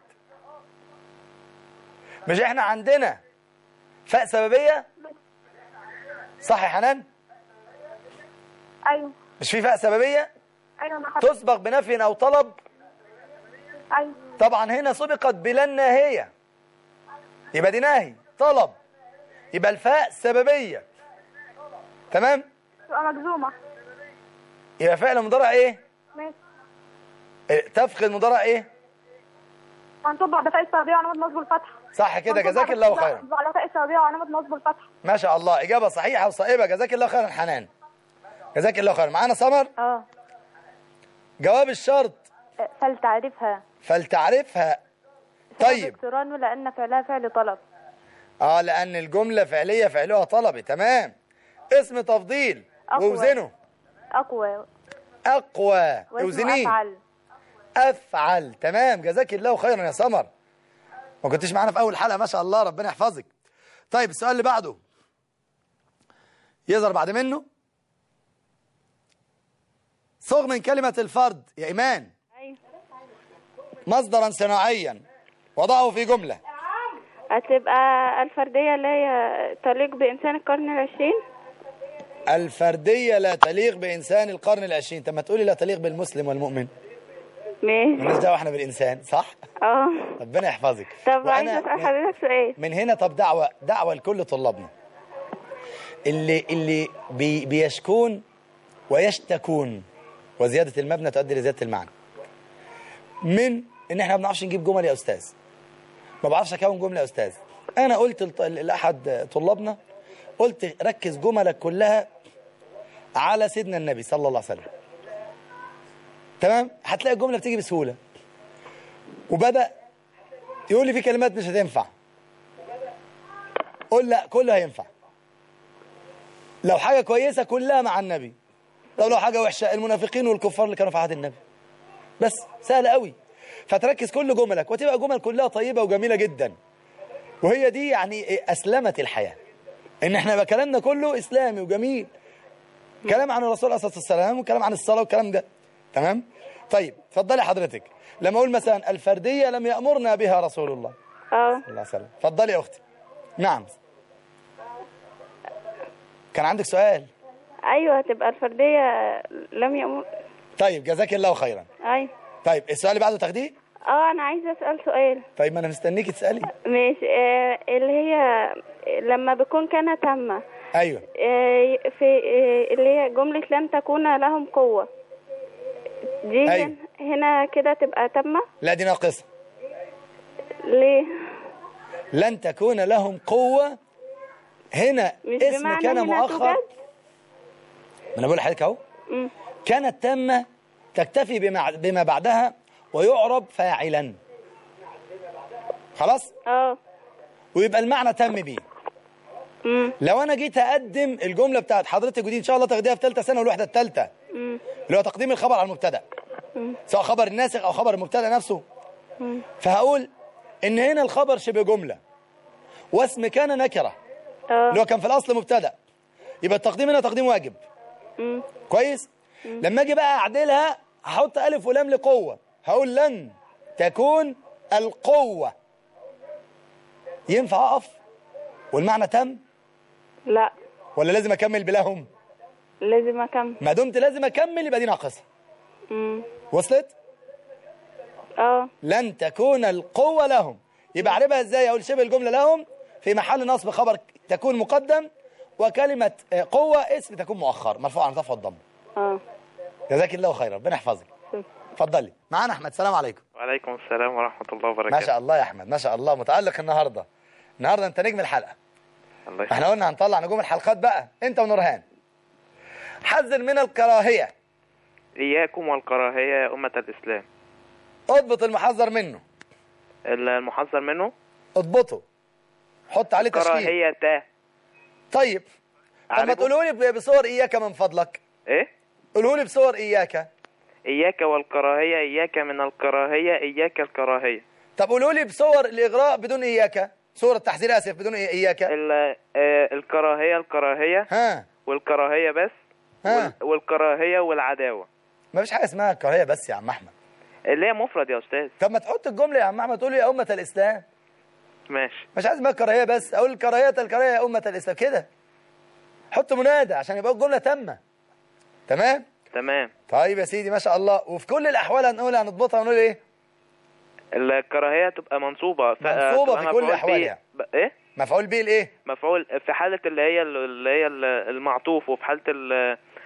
مش احنا عندنا فاء سببية؟ صح يا حنان؟ أيوه. مش في فاء سببية؟ أيوه. تسبق بنفي أو طلب؟ أيوه. طبعا هنا سبقت بلا الناهية. يبقى دي ناهي طلب. يبقى الفاء سببية. تمام؟ تبقى مجزومة. يبقى فعل مضارع ايه؟ ماشي. تفقد مضارع ايه؟ منصوب بعد فاء السببية وعلامة نصبه الفتح. صح كده، جزاك الله خيرا. بعد فاء السببية وعلامة نصبه الفتح. ما شاء الله، إجابة صحيحة وصائبة، جزاك الله خيرا حنان. جزاك الله خيرا. معانا سمر. جواب الشرط فلتعرفها. فلتعرفها. طيب. اقتران لأن فعلها فعل طلب. لأن الجملة فعلية فعلها طلبي. تمام. اسم تفضيل ووزنه. أقوى. أقوى. اوزنيه. أفعل. أفعل. تمام، جزاك الله خيرا يا سمر. ما كنتش معانا في أول حلقة، ما شاء الله، ربنا يحفظك. طيب السؤال اللي بعده يظهر بعد منه. صغ من كلمة الفرد يا إيمان. أيوة. مصدرا صناعيا وضعه في جملة. هتبقى الفردية اللي هي تليق بإنسان القرن العشرين. الفردية لا تليق بإنسان القرن العشرين. طب ما تقولي لا تليق بالمسلم والمؤمن. مالناش دعوة احنا بالإنسان، صح؟ ربنا يحفظك. طب عايز أسأل حضرتك سؤال من هنا. طب دعوة لكل طلابنا اللي بيشكون ويشتكون، وزيادة المبنى تؤدي لزيادة المعنى، من ان احنا ما بنعرفش نجيب جمل يا استاذ، ما بعرفش اكون جمله يا استاذ. انا قلت لاحد طلابنا، قلت ركز جملك كلها على سيدنا النبي صلى الله عليه وسلم. تمام، هتلاقي الجمله بتيجي بسهوله. وبدا يقول لي في كلمات مش هتنفع، قول لا كله هينفع. لو حاجه كويسه كلها مع النبي، طب لو حاجه وحشه المنافقين والكفار اللي كانوا في عهد النبي. بس سهله قوي. فتركز كل جملك وتبقى جمل كلها طيبه وجميله جدا. وهي دي يعني اسلمت الحياه، ان احنا بقى كلامنا كله اسلامي وجميل، كلام عن الرسول عليه الصلاه والسلام وكلام عن الصلاه والكلام ده. تمام. طيب اتفضلي حضرتك. لما اقول مثلا الفرديه لم يامرنا بها رسول الله صلى الله عليه وسلم. اتفضلي يا اختي. نعم، كان عندك سؤال. ايوه، هتبقى الفرديه لم يامر. طيب جزاك الله خيرا. ايوه. طيب السؤال اللي بعده تاخديه. انا عايزه اسال سؤال. طيب ما انا مستنيكي تسالي. ماشي. اللي هي لما بيكون كان تامه. ايوه. في اللي هي جمله لن تكون لهم قوه دي. أيوة. هنا كده تبقى تامه. لا دي ناقصه. ليه؟ لن تكون لهم قوه هنا اسم كان مؤخر. ما انا بقول لحضرتك اهو. كانت تامه تكتفي بما بعدها ويعرب فاعلا. خلاص. ويبقى المعنى تم بيه. لو انا جيت اقدم الجمله بتاعت حضرتك، ودي ان شاء الله تاخديها في ثالثه ثانوي الوحده الثالثه، اللي هو تقديم الخبر على المبتدا، سواء خبر الناسخ او خبر المبتدا نفسه. فهقول ان هنا الخبر شبه جمله واسم كان نكره، اللي هو كان في الاصل مبتدا، يبقى التقديم هنا تقديم واجب. كويس. لما اجي بقى اعدلها هحط الف ولام لقوه، هقول لن تكون القوه. ينفع اقف والمعنى تم؟ لا. ولا لازم اكمل بلهم؟ لازم اكمل. ما دمت لازم اكمل يبقى دي ناقصه. وصلت؟ لن تكون القوه لهم، يبقى اعربها ازاي؟ اقول شبه الجمله لهم في محل نصب خبر تكون مقدم، وكلمه قوه اسم تكون مؤخر مرفوع عن رفع الضم. جزاك الله خيرا، ربنا يحفظك. اتفضلي. معانا احمد. السلام عليكم. وعليكم السلام ورحمه الله وبركاته. ما شاء الله يا احمد، ما شاء الله، متالق النهارده انت نجم الحلقه. الله يخليك. احنا قلنا هنطلع نجوم الحلقات بقى، انت ونورهان. حذر من الكراهيه. اياكم والكراهيه يا امه الاسلام. اضبط المحذر منه. المحذر منه اضبطه، حط عليه تشكيل. كراهيه. طيب طب ما تقولوا لي بصور اياك من فضلك. ايه؟ قولوا لي بصور اياك. اياك والكراهيه، اياك من الكراهيه، اياك الكراهيه. طب قولوا لي بصور الاغراء بدون اياك، صورة تحذير اسف بدون اياك. الكراهيه والكراهيه بس. والكراهيه والعداوه. ما فيش حاجه اسمها الكراهيه بس يا عم احمد، اللي هي مفرد يا استاذ. طب ما تحط الجمله يا عم احمد، تقول لي يا امه الاسلام. ماشي. مش عايز اسمها الكراهيه بس، اقول الكراهيه يا امه الاسلام كده. حط منادى عشان يبقى الجمله تامه. تمام. طيب يا سيدي ما شاء الله. وفي كل الاحوال هنضبطها ونقول ايه؟ الكراهيه تبقى منصوبه في كل احوالها. ايه؟ مفعول به الايه؟ مفعول في حاله اللي هي المعطوف، وفي حاله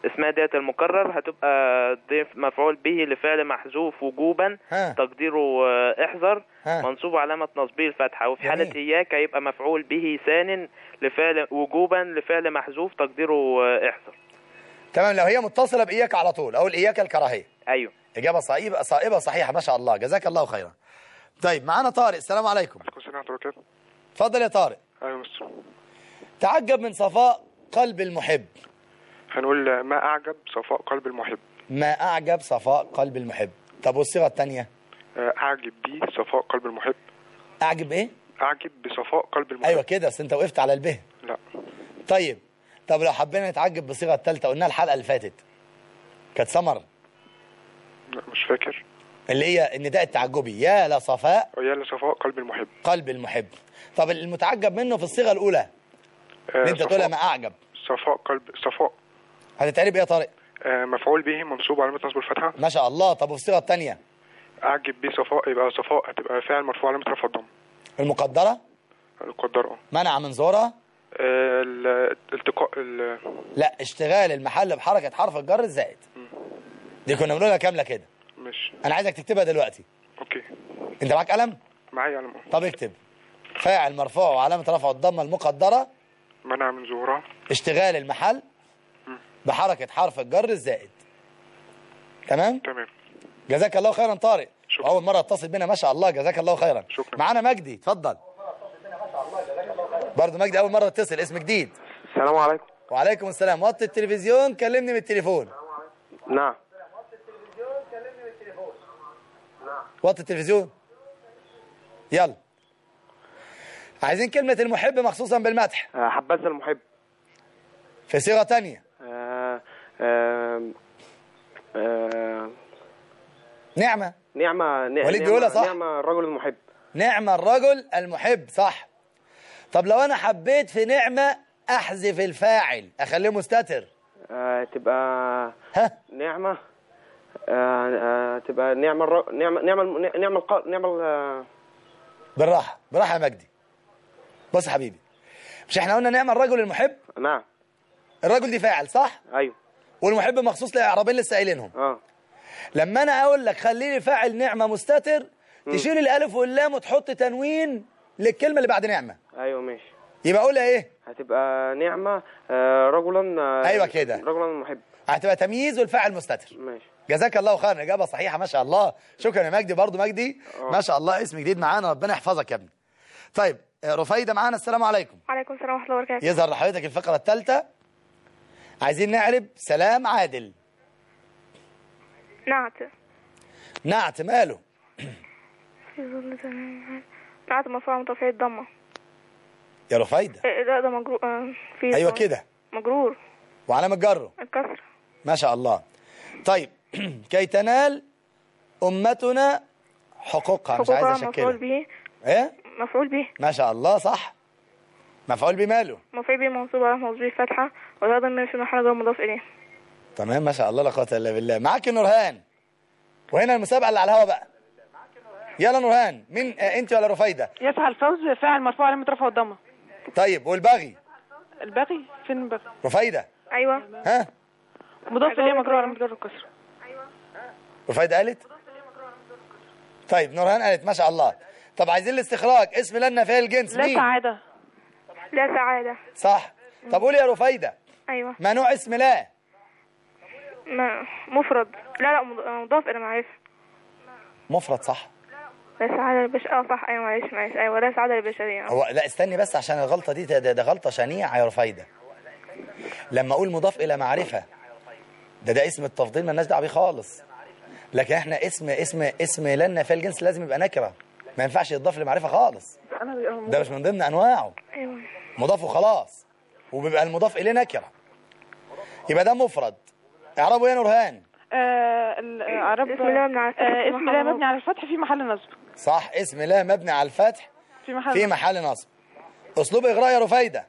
اسمها ديت المكرر هتبقى ضيف مفعول به لفعل محذوف وجوبا تقديره احذر منصوب علامة نصبه الفتحة. وفي حالة إياك هيبقى مفعول به ثان لفعل وجوبا لفعل محذوف تقديره احذر. تمام. لو هي متصلة بإياك على طول أقول إياك الكراهية. أيوه. إجابة صائبة صحيحة ما شاء الله، جزاك الله خيرا. طيب معانا طارق. السلام عليكم. عليكم السلام ورحمة الله وبركاته. اتفضل يا طارق. أيوه مستر. تعجب من صفاء قلب المحب. هنقول ما أعجب صفاء قلب المحب. ما أعجب صفاء قلب المحب. طب والصيغة الثانية؟ أعجب بي صفاء قلب المحب. أعجب إيه؟ أعجب بصفاء قلب المحب. أيوه كده، بس أنت وقفت على البه. لا. طيب لو حبينا نتعجب بالصيغة الثالثة قلناها الحلقة اللي فاتت كانت سمر. لا مش فاكر. اللي هي النداء التعجبي يا لصفاء. يا لصفاء قلب المحب. قلب المحب. طب المتعجب منه في الصيغة الأولى اللي أنت تقولها ما أعجب. صفاء قلب صفاء. هتتعرب إيه يا طارق؟ مفعول به منصوب علامة نصب الفتحة. ما شاء الله. طب وفي الصيغة الثانية؟ أعجب بي صفاء يبقى صفاء هتبقى فاعل مرفوع علامة رفع الضم. المقدرة؟ المقدرة. منع من ظهورها؟ الالتقاء لا، اشتغال المحل بحركة حرف الجر الزائد. دي كنا بنقولها كاملة كده. ماشي. أنا عايزك تكتبها دلوقتي. أوكي. أنت معاك قلم؟ معايا قلم. طب اكتب. فاعل مرفوع وعلامة رفع الضمة المقدرة. منع من ظهورها. اشتغال المحل بحركة حرف الجر الزائد. تمام؟ تمام. جزاك الله خيرا طارق. شكرا. أول مرة اتصل بنا ما شاء الله، جزاك الله خيرا. شكرا. معانا مجدي، اتفضل. برضه مجدي أول مرة اتصل، اسم جديد. السلام عليكم. وعليكم السلام. وطي التلفزيون كلمني من التليفون. نعم. وطي التلفزيون. يلا. عايزين كلمة المحب مخصوصا بالمدح. حبذا المحب. في صيغة تانية. نعمة. وليد بيقولها صح. نعمة الرجل المحب. نعمة الرجل المحب صح. طب لو أنا حبيت في نعمة أحذف الفاعل أخليه مستتر. تبقى نعمة. تبقى نعمة بالراحة بالراحة يا مجدي. بص يا حبيبي، مش احنا قلنا نعمة الرجل المحب؟ نعم. الرجل دي فاعل صح؟ ايوه. والمحب مخصوص لإعرابين لسه قايلينهم. لما انا اقول لك خلي لي فاعل نعمة مستتر تشيل الالف واللام وتحط تنوين للكلمة اللي بعد نعمة. ايوه ماشي. يبقى اقولها ايه؟ هتبقى نعمة رجلا. ايوه كده. رجلا محب. هتبقى تمييز والفاعل مستتر. ماشي. جزاك الله خيرا، اجابة صحيحة ما شاء الله. شكرا يا مجدي. برضو مجدي ما شاء الله اسم جديد معانا، ربنا يحفظك يا ابني. طيب رفيدة معانا. السلام عليكم. وعليكم السلام ورحمة الله وبركاته. يظهر لحضرتك الفقرة الثالثة. عايزين نعرب سلام عادل. نعت ماله؟ نعت مرفوع مترفع الضمة. يا رفيدة. لا ده مجرور. ايوه كده مجرور وعلامة جره الكسر. ما شاء الله. طيب كي تنال أمتنا حقوقها. مش عايز اشكلها. مفعول به. ايه؟ مفعول به. ما شاء الله صح. مفعول به ماله؟ مفعول به منصوب على موضوع الفتحة وهذا الناس في محل غير مضاف إليه. تمام ما شاء الله لا قوة إلا بالله. معاك نورهان. وهنا المسابقة اللي على الهوا بقى. يلا نورهان، مين انت ولا رفيدة؟ يسعى الفوز فاعل مرفوع علامة رفعه الضمة. طيب والبغي؟ البغي فين البغي؟ رفيدة. ايوه. ها؟ مضاف اليه مجرور علامة جر الكسر. ايوه. رفيدة قالت؟ طيب نورهان قالت ما شاء الله. طب عايزين الاستخراج اسم لنا فيه الجنس لا مين؟ سعادة. لا سعادة. صح. طب قولي يا رفيدة. ايوه. ما نوع اسم لا؟ مفرد. لا مضاف الى معرفة. مفرد صح. لا سعادة البشرية. صح ايوه معلش. ايوه لا سعادة البشرية. هو لا استني بس عشان الغلطة دي ده غلطة شنيعة يا رفيدة. لما اقول مضاف الى معرفة ده اسم التفضيل مالناش دعوه بيه خالص. لكن احنا اسم لنا في الجنس لازم يبقى نكرة، ما ينفعش يضاف لمعرفة خالص. ده مش من ضمن انواعه. ايوه. مضاف وخلاص، وبيبقى المضاف اليه نكرة. يبقى ده مفرد. اعرابه يا نورهان؟ الاعراب اسم لا مبني على الفتح. اسم لا مبني على الفتح في محل نصب. صح. اسم لا مبني على الفتح في محل نصب. اسلوب اغراء يا رفيدة؟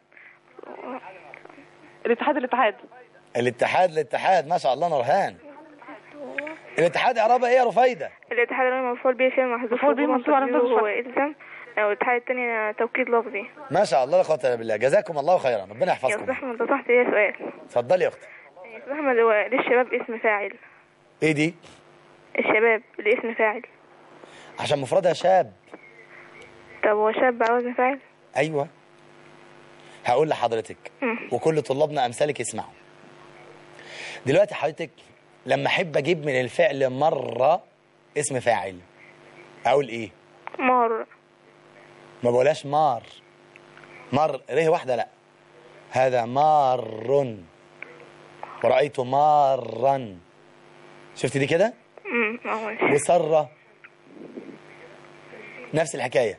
الاتحاد ما شاء الله نورهان. الاتحاد اعرابه ايه يا رفيدة؟ الاتحاد اللي مفعول به فعل محذوف. مفعول به منصوب على هو الزم. والاتحاد الثاني توكيد لفظي. ما شاء الله لا قوة الا بالله. جزاكم الله خيرا، ربنا يحفظكم. يا صح انت تحت ايه سؤال؟ اتفضلي يا اختي. أحمد، هو للشباب اسم فاعل. ايه دي؟ الشباب الاسم فاعل عشان مفردها شاب. طب هو شاب عاوز فاعل؟ ايوه، هقول لحضرتك وكل طلابنا امثالك يسمعوا. دلوقتي حضرتك لما احب اجيب من الفعل مره اسم فاعل اقول ايه؟ مر. ما بقولهاش مار. مر ره واحده، لا، هذا مار ورأيت مارا. شفت دي كده؟ وسرة نفس الحكاية،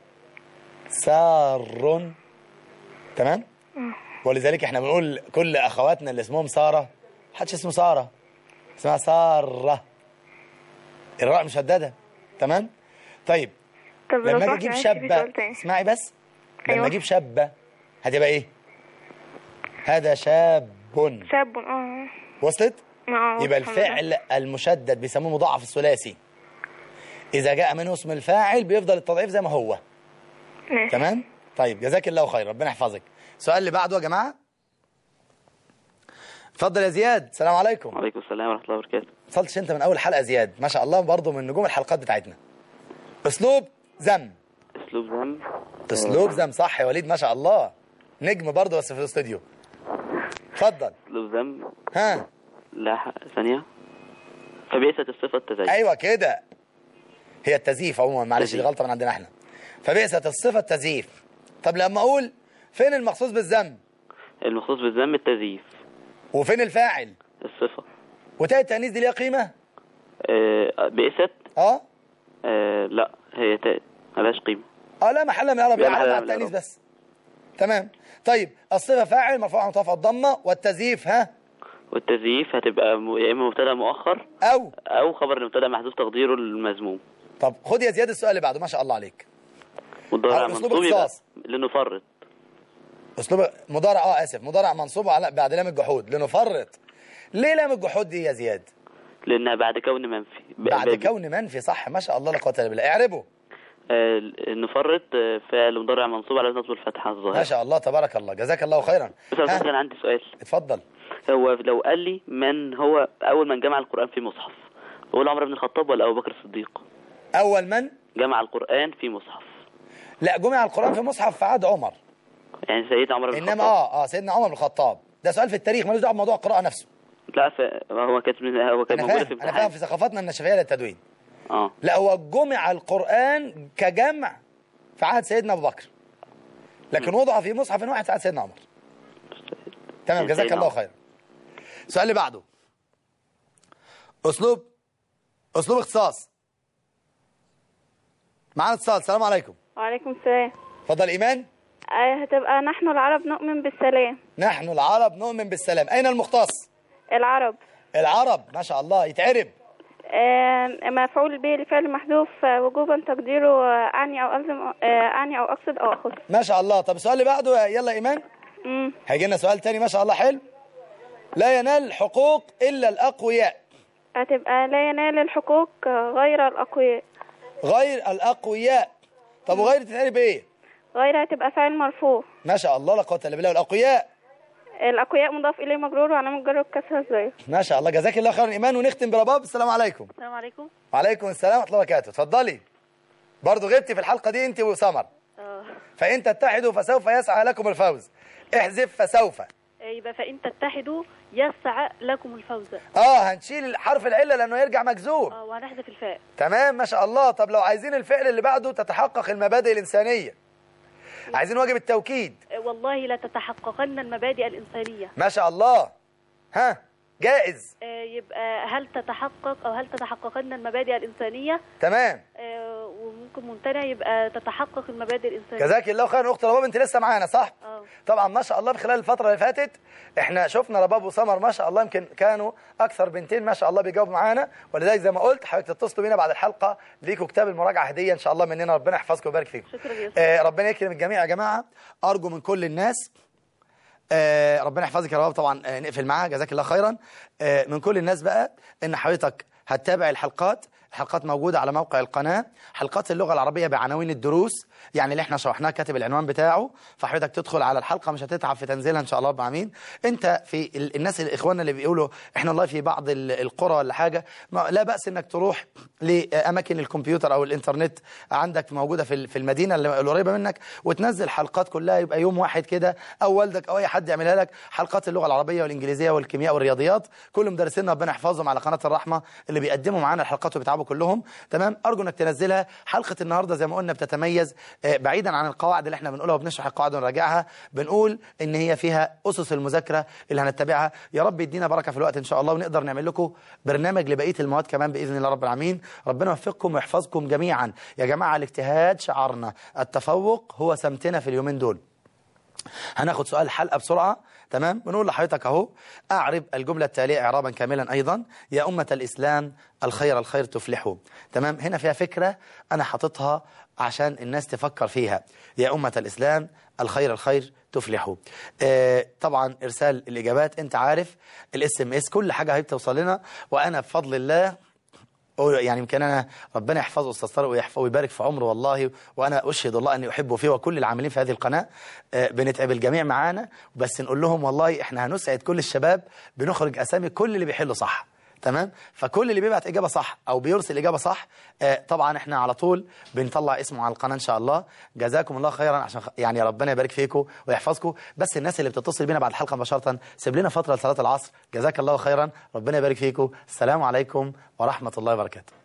سار. تمام؟ ولذلك احنا بنقول كل اخواتنا اللي اسمهم سارة، محدش اسمه سارة، اسمها سارة، الراء مشددة. تمام؟ طيب لما اجي اجيب شابة، اسمعي بس، لما اجيب شابة هتبقى ايه؟ هذا شاب. شاب. وصلت؟ يبقى الفعل المشدد بيسموه مضاعف الثلاثي، إذا جاء منه اسم الفاعل بيفضل التضعيف زي ما هو. تمام؟ طيب جزاك الله خير، ربنا يحفظك. السؤال اللي بعده يا جماعة. اتفضل يا زياد. السلام عليكم. وعليكم السلام ورحمة الله وبركاته. وصلتش انت من أول حلقة زياد، ما شاء الله، برضه من نجوم الحلقات بتاعتنا. أسلوب ذم. أسلوب ذم. أسلوب ذم، صح يا وليد، ما شاء الله، نجم برضه بس في الاستوديو. اتفضل. أسلوب ذم. ها. لا ثانية. فبئست الصفة التزييف. أيوة كده، هي التزييف عموما، معلش دي غلطة من عندنا احنا. فبئست الصفة التزييف. طب لما أقول فين المخصوص بالذم؟ المخصوص بالذم التزييف. وفين الفاعل؟ الصفة. وتاء التأنيث دي ليها قيمة؟ بئست. لا، هي تاء ملهاش قيمة. لا محل من الإعراب، يعرف على التأنيث بس. تمام. طيب الصفة فاعل مرفوع مترفع الضمة، والتزييف والتزييف هتبقى يا إما مبتدأ مؤخر أو خبر المبتدأ محذوف تقديره المذموم. طب خد يا زياد السؤال اللي بعده، ما شاء الله عليك. مضارع منصوب لنفرط. أسلوب مضارع آسف، مضارع منصوب على بعد لام الجحود، لنفرط. ليه لام الجحود دي يا زياد؟ لأنها بعد كون منفي. بعد كون منفي، صح، ما شاء الله لا قوة إلا بالله. اعربه. نفرط فعل مضارع منصوب على نصب الفتحة الظاهرة. ما شاء الله تبارك الله، جزاك الله خيرا. بس أنا عندي سؤال. اتفضل. هو لو قال لي من هو أول من جمع القرآن في مصحف، أقول عمر بن الخطاب ولا أبو بكر الصديق؟ أول من جمع القرآن في مصحف. لا، جمع القرآن في مصحف في عهد عمر، يعني سيدنا عمر بن الخطاب. إنما سيدنا عمر بن الخطاب، ده سؤال في التاريخ ملوش دعوه بموضوع القراءة نفسه. لا هو كان موجود في أنا فاهم في ثقافتنا النشفية للتدوين. لا، هو جمع القرآن كجمع في عهد سيدنا أبو بكر، لكن وضع في مصحف واحد في عهد سيدنا عمر. تمام، جزاك الله خير. السؤال اللي بعده، أسلوب اختصاص. معانا اتصال. السلام عليكم. وعليكم السلام. اتفضل إيمان. هتبقى نحن العرب نؤمن بالسلام. نحن العرب نؤمن بالسلام. أين المختص؟ العرب. ما شاء الله، يتعرب. مفعول به لفعل محذوف وجوبا تقديره أعني أو ألزم، أعني أو أقصد أو أخذ. ما شاء الله. طب السؤال اللي بعده يلا إيمان. هيجي لنا سؤال تاني، ما شاء الله حلو. لا ينال الحقوق إلا الأقوياء. هتبقى لا ينال الحقوق غير الأقوياء. غير الأقوياء. طب وغير تتعرب إيه؟ غير هتبقى فاعل مرفوع. ما شاء الله لا قوة إلا بالله. الأقوياء مضاف إليه مجرور وعلامة جره الكسرة الظاهرة. ما شاء الله، جزاك الله خيرا إيمان. ونختم برباب. السلام عليكم. السلام عليكم. وعليكم السلام ورحمة الله وبركاته. اتفضلي. برضه غبتي في الحلقة دي أنت وسمر. فإن تتحدوا فسوف يسعى لكم الفوز. احذف فسوف. يبقى فإن تتحدوا يسعى لكم الفوز. هنشيل حرف العلة لأنه يرجع مكذوب. وهنحذف الفاء. تمام، ما شاء الله. طب لو عايزين الفعل اللي بعده تتحقق المبادئ الإنسانية، عايزين واجب التوكيد. والله لا تتحققن المبادئ الإنسانية. ما شاء الله. جائز. يبقى هل تتحقق أو هل تتحققن المبادئ الإنسانية. تمام. وممكن ممتنع يبقى تتحقق المبادئ الإنسانية. جزاك الله خير. أخت رباب أنت لسه معانا صح؟ طبعا ما شاء الله في خلال الفترة اللي فاتت احنا شفنا رباب وسمر ما شاء الله، يمكن كانوا أكثر بنتين ما شاء الله بيجاوبوا معانا، ولذلك زي ما قلت حضرتك تتصلوا بينا بعد الحلقة، ليكوا كتاب المراجعة هدية إن شاء الله مننا. ربنا يحفظكم ويبارك فيكم. شكرا. ربنا يكرم الجميع يا جماعة. أرجو من كل الناس ربنا يحفظك يا رباب، طبعا نقفل معاها، جزاك الله خيرا. من كل الناس بقى ان حضرتك هتتابع الحلقات، الحلقات موجودة على موقع القناة، حلقات اللغة العربية بعناوين الدروس يعني اللي احنا شرحناه كاتب العنوان بتاعه، فحضرتك تدخل على الحلقة مش هتتعب في تنزيلها ان شاء الله رب العالمين. انت في الناس الاخوان اللي بيقولوا احنا والله في بعض القرى ولا حاجة، لا بأس انك تروح لأماكن الكمبيوتر او الانترنت عندك موجودة في المدينة اللي قريبة منك وتنزل حلقات كلها، يبقى يوم واحد كده او والدك او اي حد يعملها لك، حلقات اللغة العربية والانجليزية والكيمياء والرياضيات، كل مدرسينا ربنا يحفظهم على قناة الرحمة اللي بيقدموا معانا الحلقات وبيتعبوا كلهم. تمام، ارجو انك تنزلها. حلقة النهاردة زي ما قلنا بتتميز بعيدا عن القواعد اللي احنا بنقولها وبنشرح القواعد ونراجعها، بنقول ان هي فيها اسس المذاكرة اللي هنتبعها. يا رب يدينا بركة في الوقت ان شاء الله، ونقدر نعمل لكم برنامج لبقية المواد كمان باذن الله رب العالمين. ربنا يوفقكم ويحفظكم جميعا يا جماعة. الاجتهاد شعارنا، التفوق هو سمتنا في اليومين دول. هناخد سؤال حلقة بسرعة. تمام، بنقول لحضرتك اهو: اعرب الجملة التالية اعرابا كاملا ايضا. يا أمة الإسلام الخير الخير تفلحوا. تمام، هنا فيها فكرة انا حاططها عشان الناس تفكر فيها. يا أمة الإسلام الخير الخير تفلحوا. طبعا ارسال الاجابات، انت عارف SMS كل حاجة هتوصل لنا، وانا بفضل الله يعني يمكن انا ربنا يحفظه استاذ طارق ويبارك في عمره والله، وانا اشهد الله اني احبه فيه وكل العاملين في هذه القناه. بنتعب الجميع معانا، بس نقول لهم والله احنا هنسعد كل الشباب، بنخرج اسامي كل اللي بيحلوا صح. تمام، فكل اللي بيبعت اجابه صح او بيرسل اجابه صح طبعا احنا على طول بنطلع اسمه على القناه ان شاء الله. جزاكم الله خيرا، عشان يعني ربنا يبارك فيكم ويحفظكم. بس الناس اللي بتتصل بينا بعد الحلقه مباشره سيب لنا فتره لصلاه العصر. جزاك الله خيرا، ربنا يبارك فيكم. السلام عليكم ورحمه الله وبركاته.